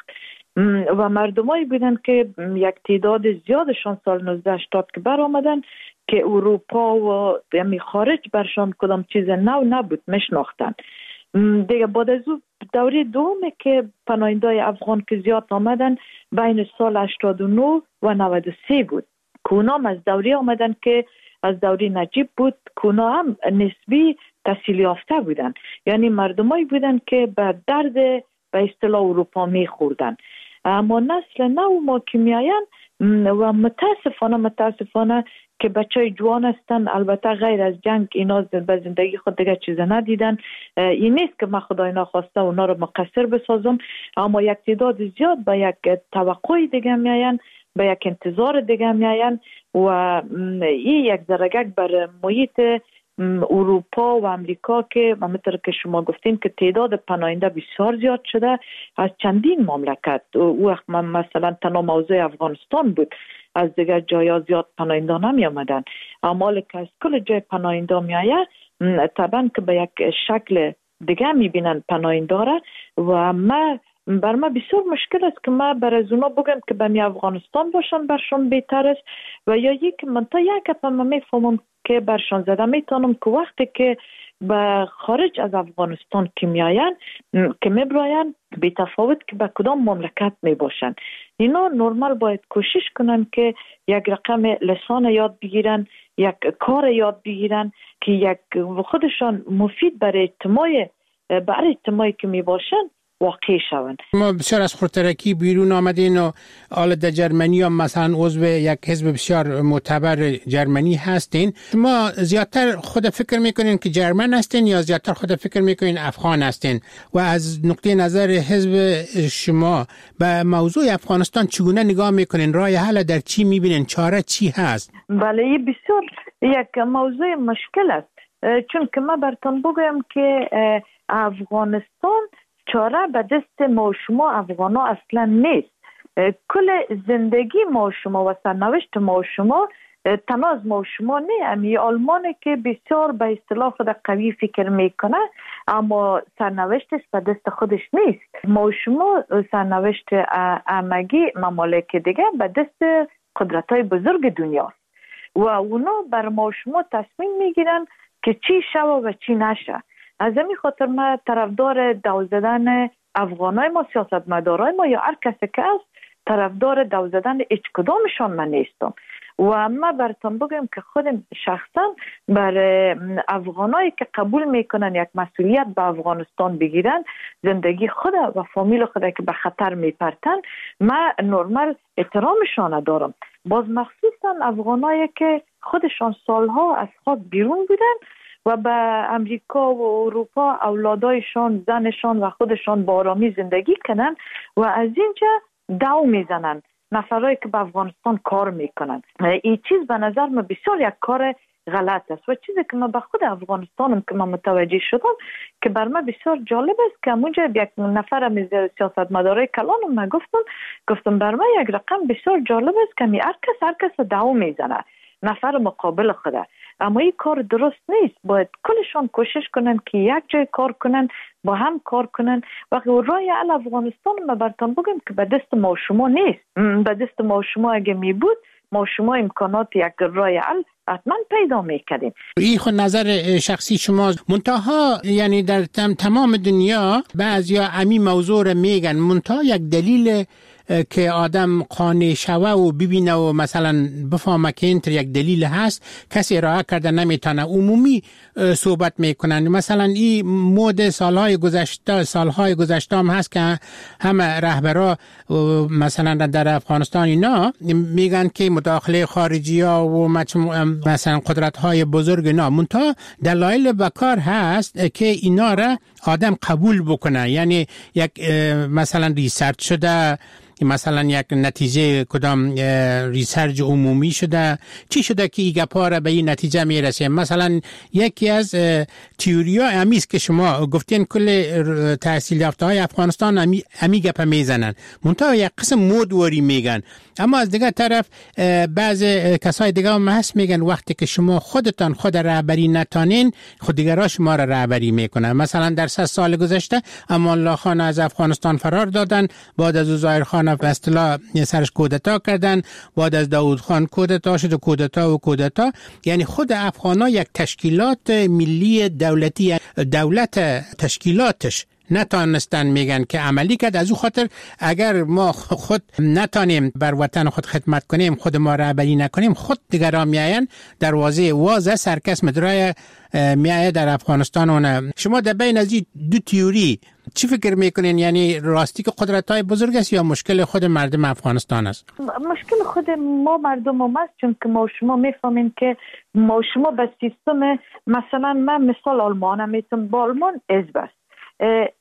و مردمایی بودن که یک تعداد زیادشان سال نوزده هشتاد که بر آمدن که اروپا و یعنی خارج برشان کدام چیز نو نبود میشناختن. دیگه بعد از او دوره دومه که پناهنده‌های افغان که زیاد آمدن بین سال هشتاد و نه و نود و سه بود که اونا از دوره آمدن که از دوره نجیب بود که اونا هم نسبی تحصیل یافته بودن، یعنی مردمایی بودن که به درد به اصطلاح اروپا میخوردن. اما نسل نو ما که میاین و متاسفانه متاسفانه که بچهای جوان هستن، البته غیر از جنگ اینا به زندگی خود دیگه چیز ندیدن. این نیست که من خدای ناخواسته اونا رو مقصر بسازم، اما یک تعداد زیاد به یک توقع دیگه میاین، به یک انتظار دیگه میاین و این یک درجه بر محیط اروپا و امریکا که همونطور که شما گفتین که تعداد پناهنده بسیار زیاد شده از چندین مملکت. او وقت مثلا تنها موضوع افغانستان بود، از دیگر جایا زیاد پناهنده نمی آمدن، اما که از کل جای پناهنده می آید طبعا که به یک شکل دیگه می بینن پناهنده را و ما بر ما بسیار مشکل است که ما بر از اونا بگم که به می افغانستان باشن برشان بهتر است و یا یک من تا یک اپا ما می فهمم که برشان زده میتونم که وقتی که به خارج از افغانستان که میاین که میبراین بی تفاوت که به کدام مملکت میباشن اینا نرمال باید کوشش کنن که یک رقم لسان یاد بگیرن، یک کار یاد بگیرن که یک خودشان مفید برای اجتماع برای اجتماعی که میباشن واقع شوند. ما بسیار از خودترکی بیرون آمدین و حالا در جرمنی هم مثلا عضو یک حزب بسیار معتبر جرمنی هستین. شما زیادتر خود فکر میکنین که جرمن هستین یا زیادتر خود فکر میکنین افغان هستین و از نقطه نظر حزب شما به موضوع افغانستان چگونه نگاه میکنین؟ راه حل در چی میبینین؟ چاره چی هست؟ بله بسیار یک موضوع مشکل است، چون که ما براتون بگویم که افغانستان چاره به دست ما شما افغانا اصلا نیست. کل زندگی ما شما و سرنوشت ما شما تنها از ما شما نه. امی آلمانی که بسیار به اصطلاح خود قوی فکر میکنه اما سرنوشتش به دست خودش نیست. ما شما سرنوشت همگی ممالک دیگه به دست قدرت‌های بزرگ دنیا و اونا بر ما شما تصمیم میگیرن که چی شوه و چی نشه. از همین خاطر ما طرفدار دو زدن افغانای ما، سیاستمدارای ما یا هر کسی که است طرفدار دو زدن هیچ کدامشان من نیستم و ما براتون بگم که خودم شخصا بر افغانایی که قبول میکنن یک مسئولیت به افغانستان بگیرن، زندگی خود و فامیل خود که به خطر میپرتن، ما نرمال احترامشان دارم. باز مخصوصا افغانایی که خودشان سالها از خاک بیرون بودن و به امریکا و اروپا اولادایشان، زنشان و خودشان با آرامی زندگی کنن و از اینجا دو میزنن نفرایی که به افغانستان کار میکنن. این چیز به نظر من بسیار یک کار غلط است و چیزی که من به خود افغانستانم که من متوجه شدم که بر من بسیار جالب است که اونجا یک نفر از سیاستمدارای کلانم من گفتم گفتم بر من یک رقم بسیار جالب است که می هر کس هر کس دو میزنه نفر مقابل خوده، اما این کار درست نیست. باید کلشان کوشش کنن که یک جای کار کنن، با هم کار کنن و راه حل افغانستان ما براتون بگم که به دست ما شما نیست. به دست ما شما اگه می بود ما شما امکانات یک راه حل حتما پیدا میکردیم. این خود نظر شخصی شما منتها یعنی در تمام دنیا بعضیا امی موضوع رو میگن منتها یک دلیل که آدم قانع شوه و ببینه و مثلا بفهمه که این یک دلیل هست کسی ارائه کرده نمیتونه عمومی صحبت میکنن. مثلا این مود سالهای گذشته سالهای گذشته هم هست که همه رهبرا مثلا در افغانستان اینا میگن که مداخله خارجی ها و مثلا قدرت های بزرگ اینا منتها دلایل بکار هست که اینا را آدم قبول بکنه. یعنی یک مثلا ریسرچ شده، مثلا یک نتیجه کدام ریسرچ عمومی شده، چی شده که این گپا را به این نتیجه میرسه. مثلا یکی از تئوریا امیست که شما گفتین کل تحصیل یافته های افغانستان امی, امی گپا میزنن منتها یک قسم مودواری میگن، اما از دیگه طرف بعض کسای دیگه هم هست میگن وقتی که شما خودتان خود رهبری نتانین خود دیگرها شما را رهبری میکنن. مثلا در سه سال گذشته امان الله خان از افغانستان فرار دادن، بعد از ظاهر خان به اصطلاح سرش کودتا کردن، بعد از داود خان کودتا شد و کودتا و کودتا. یعنی خود افغانا یک تشکیلات ملی دولتی دولت تشکیلاتش نتانستن میگن که عملی کرد. از او خاطر اگر ما خود نتانیم بر وطن خود خدمت کنیم، خود ما رهبری نکنیم، خود دیگران میاین دروازه واز سرکس مدرای میایه در افغانستان. اون شما در بین از این دو تئوری چی فکر میکنین؟ یعنی راستی که قدرت های بزرگ است یا مشکل خود مردم افغانستان است؟ مشکل خود ما مردم هم است، چون که ما شما میفهمین که ما شما به سیستم مثلا من مثال آلمان هم میتونم با آلمان حزب است. از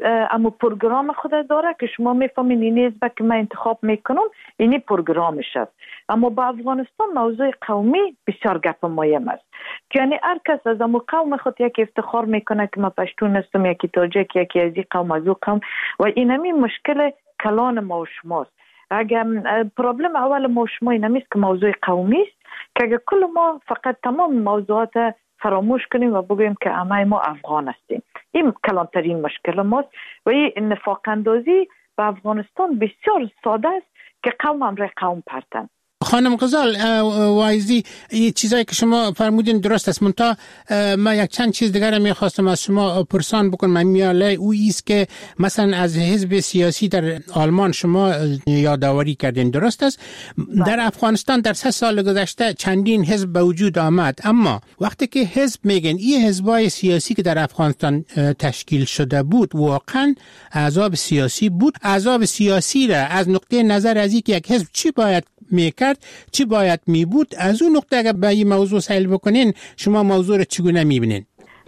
اما پروگرام خود داره که شما میفهمین این حزب که من انتخاب میکنم اینی پروگرامش است. اما با افغانستان موضوع قومی بسیار گپ مهم است که یعنی هر کس از امو قوم خود یک افتخار میکنه که ما پشتون هستم، یکی تاجیک، یکی از این قوم از اون قوم و اینمی مشکل کلان ما و شماست. اگر پرابلم اول ما و شما اینمیست که موضوع قومی است که اگر کل ما فقط تمام موضوعات فراموش کنیم و بگوییم که همه ما افغان هستیم، این کلانترین مشکل ماست و این نفاق اندازی به افغانستان بسیار ساده است که قوم همراه قوم پرتن. خانم غزال وایزی، این چیزایی که شما فرمودین درست است، منتها ما یک چند چیز دیگر می خواستم از شما پرسان بکنم. میاله او ایست که مثلا از حزب سیاسی در آلمان شما یادآوری کردین، درست است؟ در افغانستان در سه سال گذشته چندین حزب به وجود آمد، اما وقتی که حزب میگن این حزبای سیاسی که در افغانستان تشکیل شده بود واقعا احزاب سیاسی بود. احزاب سیاسی را از نقطه نظر از اینکه یک حزب چی باید میکرد، چی باید میبود، از اون نقطه اگر به این موضوع سائل بکنین شما موضوع رو چگونه میبینین؟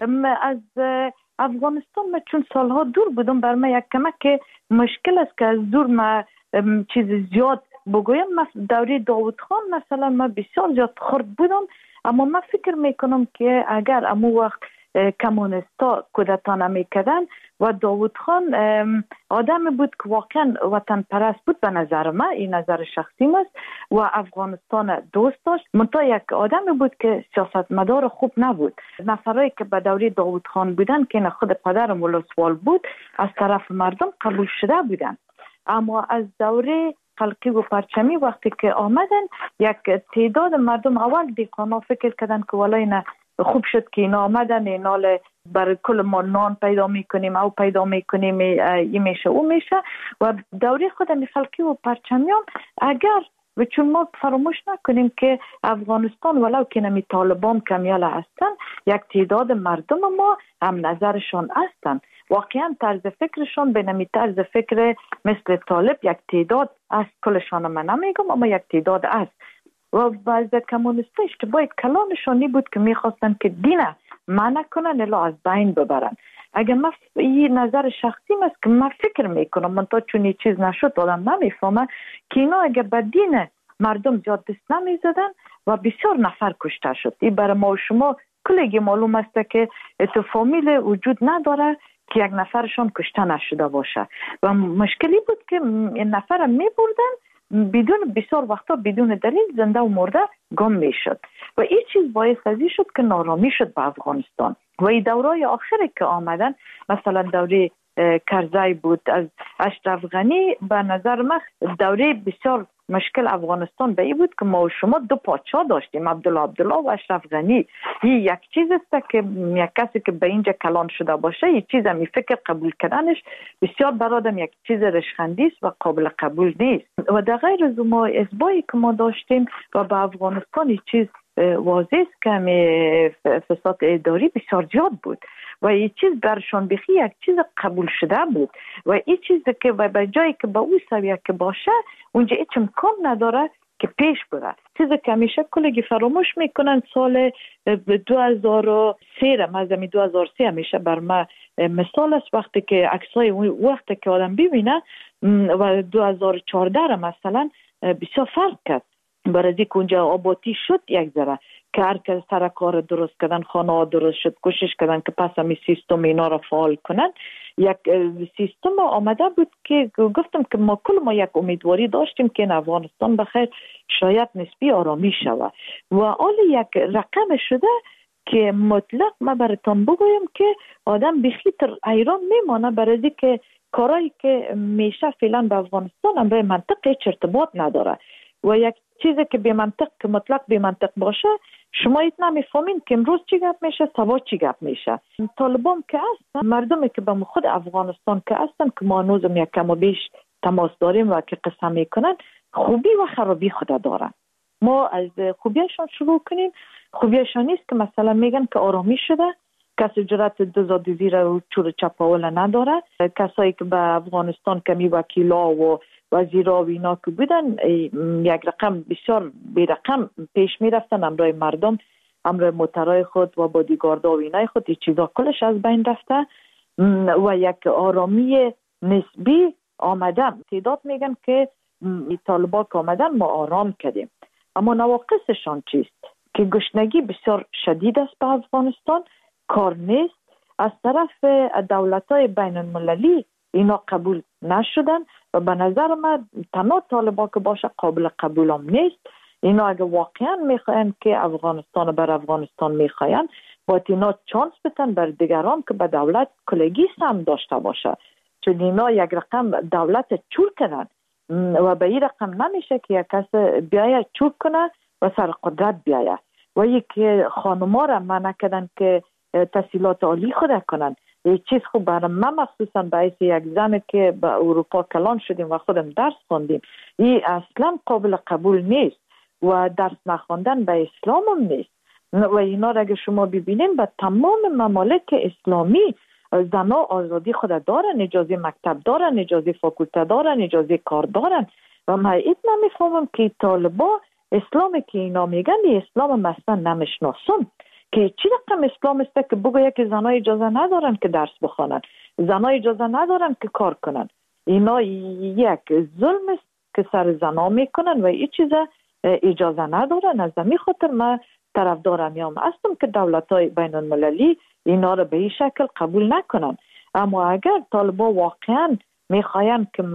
از افغانستان من چون سالها دور بودم، بر من یک کمک مشکل است که از دور من چیز زیاد بگویم. دوره داوود خان مثلا من بسیار زیاد خرد بودم، اما من فکر میکنم که اگر امو وقت کمونستا کودتا نمیکردن و داوود خان آدم بود که واقعا وطن پرست بود به نظر من، این نظر شخصی است، و افغانستان دوست داشت، منتها یک آدم بود که سیاستمدار خوب نبود. نفرایی که به دوره داوود خان بودن که خود پدرم ولسوال بود از طرف مردم قبول شده بودن، اما از دوره خلقی و پرچمی وقتی که آمدن یک تعداد مردم اول دیقانا فکر کردن که والای نه خوب شد که اینا آمدن، اینا برای کل ما نان پیدا میکنیم او پیدا میکنیم، این میشه او میشه. و دوره خود خلقی و پرچمیان اگر و چون ما فراموش نکنیم که افغانستان ولو که نمی طالبان کمیال هستن، یک تعداد مردم ما هم نظرشان هستن، واقعا طرز فکرشان به نمی طرز فکر مثل طالب یک تعداد است، کلشان من نمیگم اما یک تعداد است. و بعض کمونیست اشتباه کلانشانی بود که میخواستن که دین منع کنن الا از بین ببرن. اگر من این نظر شخصی است که من فکر میکنم، من تا چون این چیز نشد آدم نمیفهمه که اینا اگر به دین مردم زیاد دست نمیزدن و بسیار نفر کشته شد. این برای ما و شما کلگی معلوم است که تو فامیل وجود نداره که یک نفرشان کشته نشده باشه و مشکلی بود که این نفر میبردن بدون بسیار وقتا بدون دلیل زنده و مرده گم میشد و این چیز باعث ازی شد که نارامی شد به افغانستان. و این دورای آخری که آمدن مثلا دوره کرزی بود از اشرف غنی، به نظر من دوره بسیار مشکل افغانستان به این بود که ما و شما دو پادشاه داشتیم، عبدالله عبدالله و اشرف غنی. این یک چیز است که یک کسی که به اینجا کلان شده باشه این چیز می فکر قبول کردنش بسیار برادم یک چیز رشخندی است و قابل قبول نیست. و در غیر از ما ازبایی که ما داشتیم و به افغانستان این چیز واضح است که فساد اداری بسیار زیاد بود و این چیز برشان بخی یک چیز قبول شده بود و این چیزی که به جایی که به او سویه که باشه اونجا هیچ امکان نداره که پیش بره. چیزی که همیشه کلگی فراموش میکنن سال دو هزار و سه را مزمی دو هزار و سه همیشه بر ما مثال است، وقتی که عکسای وقتی که آدم ببینه و دو هزار و چهارده را مثلا بسیار فرق کرد برای که اونجا آبادی شد یک ذره که هر کس سر کار درست کردن، خانه ها درست شد، کوشش کردن که پس همی سیستم اینا را فعال کنن. یک سیستم آمده بود که گفتم که ما کل ما یک امیدواری داشتیم که این افغانستان بخیر شاید نسبی آرامی شود و حال یک رقم شده که مطلق ما براتون بگویم که آدم بخیتر ایران میمانه برای که کارایی که میشه فعلا به افغانستان هم به منطق هیچ ارتباط نداره و یک چیزی که به منطق که مطلق به منطق باشه شما ایت نمیفهمین که امروز چی گپ میشه سبا چی گپ میشه. طالبان که هستن، مردمی که به خود افغانستان که هستن که ما هنوزم یک کم و بیش تماس داریم و که قسم میکنن، خوبی و خرابی خود دارن. ما از خوبیشان شروع کنیم. خوبیشان نیست که مثلا میگن که آرامی شده، کسی جرأت دزدی را چور چپاول نداره، کسایی که به افغانستان کمی وکیلا و وزیرا و اینا که بودن یک رقم بسیار بی رقم پیش می رفتن، امرای مردم، امرای موترای خود و بادیگاردا و اینای خود، این چیزا کلش از بین رفته و یک آرامی نسبی آمدن. تعداد میگن که طالبان که آمدن ما آرام کردیم، اما نواقصشان چیست؟ که گشنگی بسیار شدید است به افغانستان، کار نیست. از طرف دولت‌های بین المللی اینا قبول نشدن و به نظر من تنها طالبان که باشه قابل قبول هم نیست. اینا اگه واقعا میخواین که افغانستان بر افغانستان میخواین، باید اینا چانس بتن بر دیگران که به دولت کلگی هم داشته باشه، چون اینا یک رقم دولت چور کردن و به این رقم نمیشه که یک کس بیایه چور کنه و سر قدرت بیایه و یک خانما را منع کردن که تحصیلات عالی خود کنن. یک چیز خوب برای من مخصوصا باعث یک زن که به اروپا کلان شدیم و خودم درس خوندیم، این اصلا قابل قبول نیست و درس نخوندن به اسلام هم نیست. و اینا را اگه شما ببینین به تمام ممالک اسلامی زنها آزادی خود دارن، اجازه مکتب دارن، اجازه فاکولته دارن، اجازه کار دارن. و من ایت نمیفهمم که طالبا اسلامی که اینا میگن اسلام مثلا نمیشناسم که چی رقم اسلام است که بگویه که زنها اجازه ندارن که درس بخوانن، زنها اجازه ندارن که کار کنن. اینا یک ظلم است که سر زنها میکنن و این چیز اجازه ندارن. از همین خاطر من طرفدار میام هستم که دولت‌های بین المللی اینا رو به این شکل قبول نکنن. اما اگر طالبا واقعا میخواین که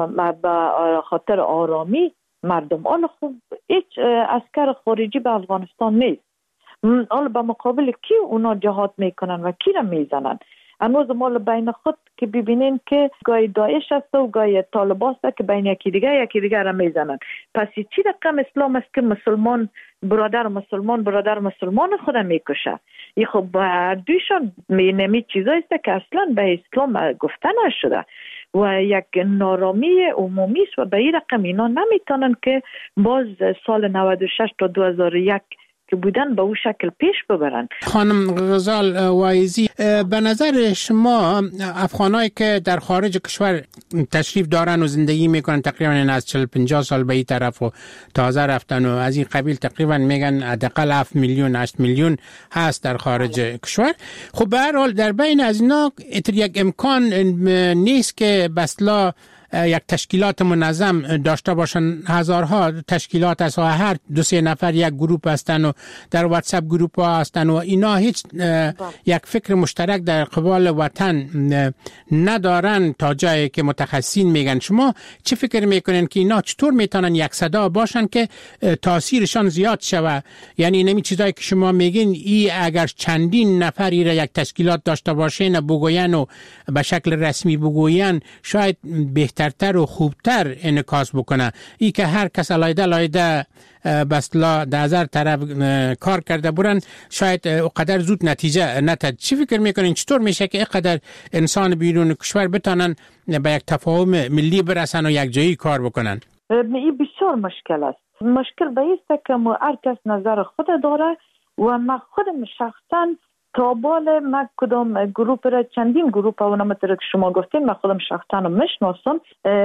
به خاطر آرامی مردم، حالا خوب هیچ عسکر خارجی به افغانستان نیست، حالا به مقابل کی اونا جهاد میکنن و کی را میزنن؟ هنوز مال بین خود که ببینین که گاهی داعش است و گاهی طالبان است که بین یکی دیگه یکی دیگه را میزنن. پس چی رقم اسلام است که مسلمان برادر مسلمان برادر مسلمان خود میکشه؟ این خب هر دویشان نمی چیزایی است که اصلا به اسلام گفته نشده و یک نارامی عمومی است و به این رقم اینا نمیتونن که باز سال نود و شش تا دو هزار و یک که بودن به اون شکل پیش ببرن. خانم غزال وایزی، به نظر شما افغانایی که در خارج کشور تشریف دارن و زندگی میکنن تقریبا از چهل پنجاه سال به این طرف و تازه رفتن و از این قبیل تقریبا میگن حداقل هفت میلیون هشت میلیون هست در خارج کشور، خب به هر حال در بین از اینا یک امکان نیست که بسلا یک تشکیلات منظم داشته باشن؟ هزارها تشکیلات است و هر دو سه نفر یک گروپ هستن و در واتساپ گروپ ها هستن و اینا هیچ یک فکر مشترک در قبال وطن ندارن تا جایی که متخصصین میگن. شما چه فکر میکنین که اینا چطور میتونن یک صدا باشن که تاثیرشان زیاد شوه؟ یعنی نمی چیزایی که شما میگین ای اگر چندین نفری را یک تشکیلات داشته باشین بگوین و به شکل رسمی بگوین شاید بهتر تر و خوبتر انعکاس بکنه. ای که هر کس علایده علایده بسلا در هزار طرف کار کرده برن شاید اقدر زود نتیجه نتد. چی فکر میکنین چطور میشه که اقدر انسان بیرون کشور بتانن به یک تفاهم ملی برسن و یک جایی کار بکنن؟ این بسیار مشکل است. مشکل به است که هر کس نظر خود داره و من خودم شخصا تا بال من کدام گروپ را چندین گروپ ها و نمطره که شما گفتین من خودم شخصا میشناسم،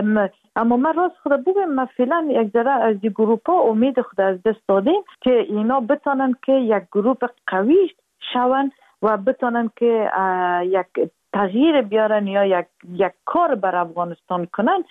اما من راست خود بگم من فعلا یک ذره از این گروپ ها امید خود از دست دادیم که اینا بتانن که یک گروپ قوی شون و بتانن که یک تغییر بیارن یا یک یک کار بر افغانستان کنن.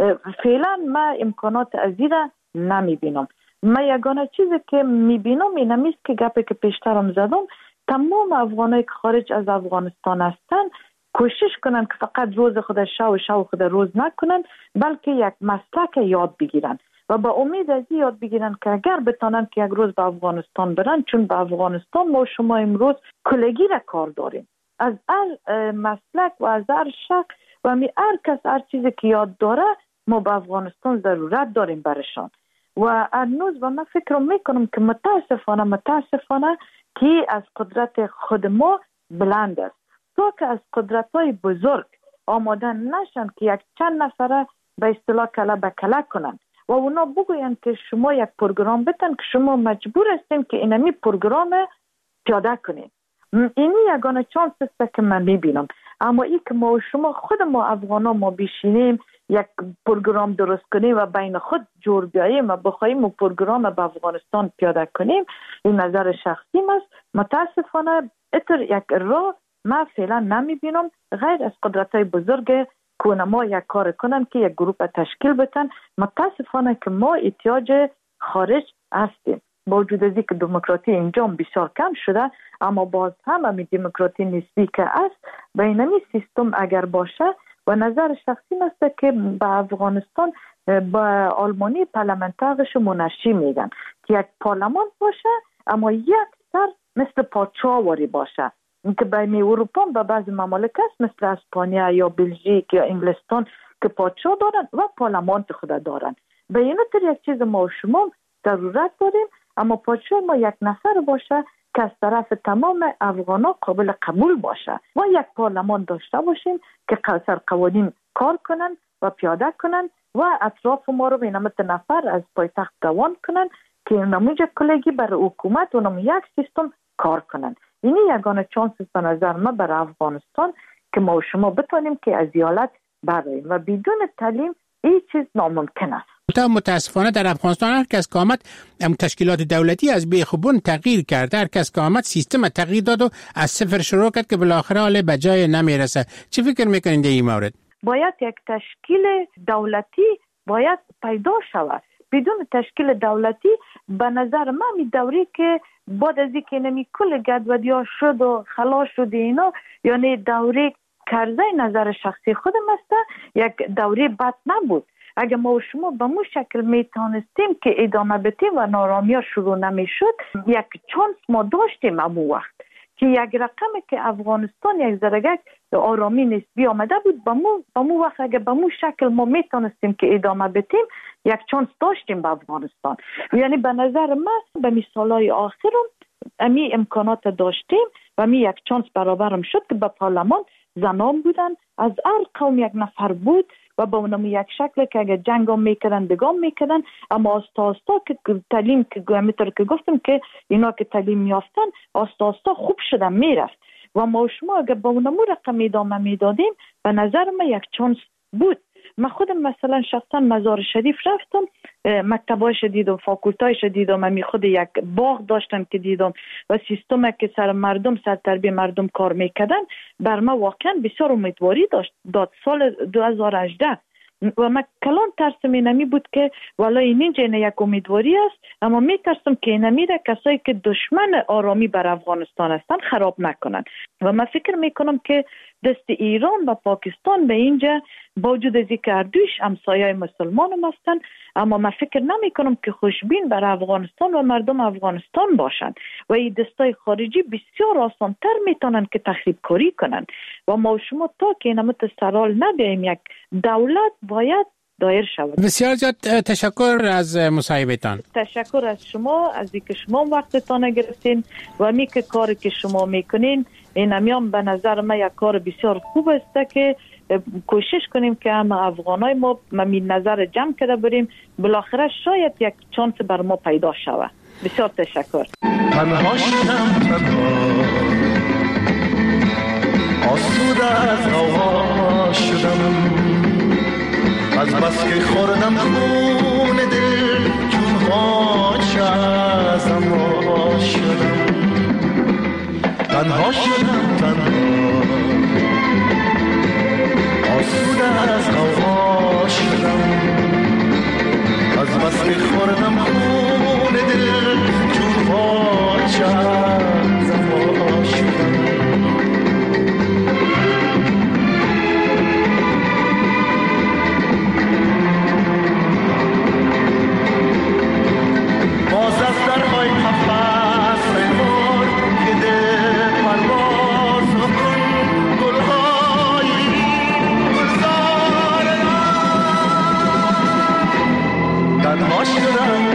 فعلا من امکانات از این را نمیبینم. من یگانه چیزی که میبینم این همیست که گپی که پیشترم زدم، تمام افغانایی که خارج از افغانستان هستن کوشش کنن که فقط روز خود شو شو خود روز نکنن، بلکه یک مسلک یاد بگیرن و با امید از یاد بگیرن که اگر بتانن که یک روز به افغانستان برن، چون به افغانستان ما شما امروز کلگی را کار داریم از هر مسلک و از هر شک و می هر کس هر چیزی که یاد داره ما به افغانستان ضرورت داریم برشان. و هنوز و من فکر میکنم که متاسفانه متاسفانه که از قدرت خود ما بلند است تا که از قدرت های بزرگ آمادن نشن که یک چند نفره به اصطلاح کله به کله کنن و اونا بگوین که شما یک پروگرام بتن که شما مجبور هستیم که اینمی پروگرام پیاده کنید. اینی یگانه چانس است که من میبینم. اما ای که ما و شما خود ما افغانا ما بشینیم یک پروگرام درست کنیم و بین خود جور بیاییم و بخوایم و پروگرام به افغانستان پیاده کنیم، این نظر شخصیم است. متاسفانه اتر یک راه من فعلا نمیبینم غیر از قدرت‌های بزرگ که ما یک کار کنن که یک گروه تشکیل بتن. متاسفانه که ما احتیاج خارج هستیم. با وجود از اینکه دموکراسی اینجا بسیار کم شده، اما باز هم همین دموکراسی نسبی که است به اینمی سیستم اگر باشه، و نظر شخصی است که به افغانستان با آلمانی پارلمانترش منشی میگن که یک پارلمان باشه اما یک سر مثل پادشاهواری باشه، اینکه بین اروپا به بعض ممالک است مثل اسپانیا یا بلژیک یا انگلستان که پادشاه دارن و پارلمان خود دارن. به این طور یک چیز ما و شما ضرورت داریم، اما پادشاه ما یک نفر باشه که از طرف تمام افغانا قابل قبول باشه و یک پارلمان داشته باشیم که سر قوانین کار کنن و پیاده کنن و اطراف ما رو به نمت نفر از پایتخت دوان کنن که نموجه کلگی برای حکومت و نمو یک سیستم کار کنن. اینی یگانه چانس به نظر ما برای افغانستان که ما و شما بتونیم که از ایالت براییم و بدون تعلیم این چیز ناممکن است. متاسفانه در افغانستان هر کس که آمد تشکیلات دولتی از بیخوبون تغییر کرد، هر کس که آمد سیستم تغییر داد و از صفر شروع کرد که بالاخره حال به جای نمیرسه. چی فکر میکنین در این مورد؟ باید یک تشکیل دولتی باید پیدا شود. بدون تشکیل دولتی به نظر من می دوری که بعد از اینکه نمی کل گدودی ها شد و خلاص شد اینا، یعنی دوری کرده نظر شخصی خودم است یک دوری بد نبود. اگر ما و شما به مو شکل میتونستیم که ادامه بدیم و نارامی ها شروع نمیشد، یک چانس ما داشتیم امو وقت که یک رقمی که افغانستان یک ذره آرامی نسبی آمده بود، به مو, به مو وقت اگر به مو شکل ما میتونستیم که ادامه بدیم یک چانس داشتیم به افغانستان. یعنی به نظر من به مثالای آخرم امی امکانات داشتیم و می یک چانس برابرم شد که به پارلمان زنان بودن، از هر قوم یک نفر بود و با اونم یک شکل که اگر جنگ هم میکردن دگام میکردن، اما آستا آستا که تعلیم که گوهمیتر که گفتم که اینا که تعلیم میافتن آستا آستا خوب شدن میرفت و ما شما اگر با اونم رقم ادامه میدادیم به نظر من یک چانس بود. من خودم مثلا شخصا مزار شریف رفتم، مکتبایش دیدم، فاکولتایش دیدم، من خود یک باغ داشتم که دیدم و سیستم که سر مردم سر تربیه مردم کار میکردن بر ما واقعا بسیار امیدواری داشت داد. سال دو هزار و هجده و من کلان ترسم اینمی بود که والا این اینجا یک امیدواری است، اما میترسم که اینمی را کسایی که دشمن آرامی بر افغانستان هستن خراب نکنن و من فکر میکنم که دست ایران و پاکستان به اینجا با وجود از اینکه اردویش همسایه مسلمان هم هستن، اما من فکر نمی کنم که خوشبین بر افغانستان و مردم افغانستان باشن و این دستای خارجی بسیار آسان تر میتونن که تخریب کاری کنن و ما و شما تا که اینمت سرال ندهیم یک دولت باید دایر شود. بسیار زیاد تشکر از مصاحبتان. تشکر از شما از اینکه شما وقتتان گرفتین و می که کاری که شما میکنین این همیان به نظر من یک کار بسیار خوب است که کوشش کنیم که هم افغانای ما ممین نظر جمع کرده بریم، بالاخره شاید یک چانس بر ما پیدا شود. بسیار تشکر. تنها شدم تنها آسوده از هوا شدم، از بس که خوردم خون دل چون هاچ ازم وا شدم. تنها شدم تنها آسوده از هوا شدم، از بس که خوردم خون دل چون هاچ ازم وا شدم. باز از درهای قفس ریمار که دل پرواز کن گلهای گلزار تنها شدم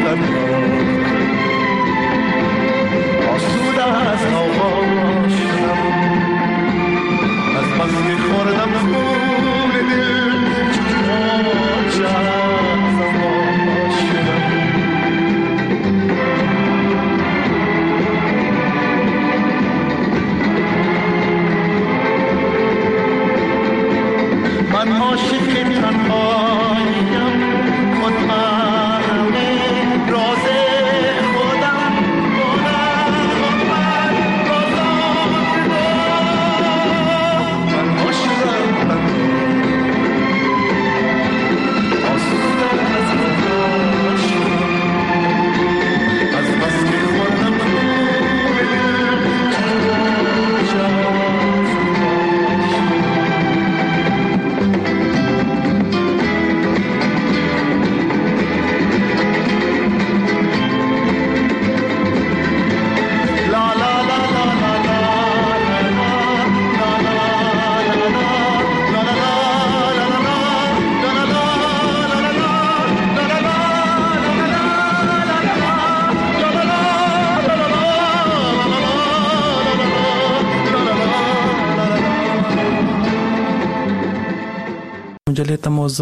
تماس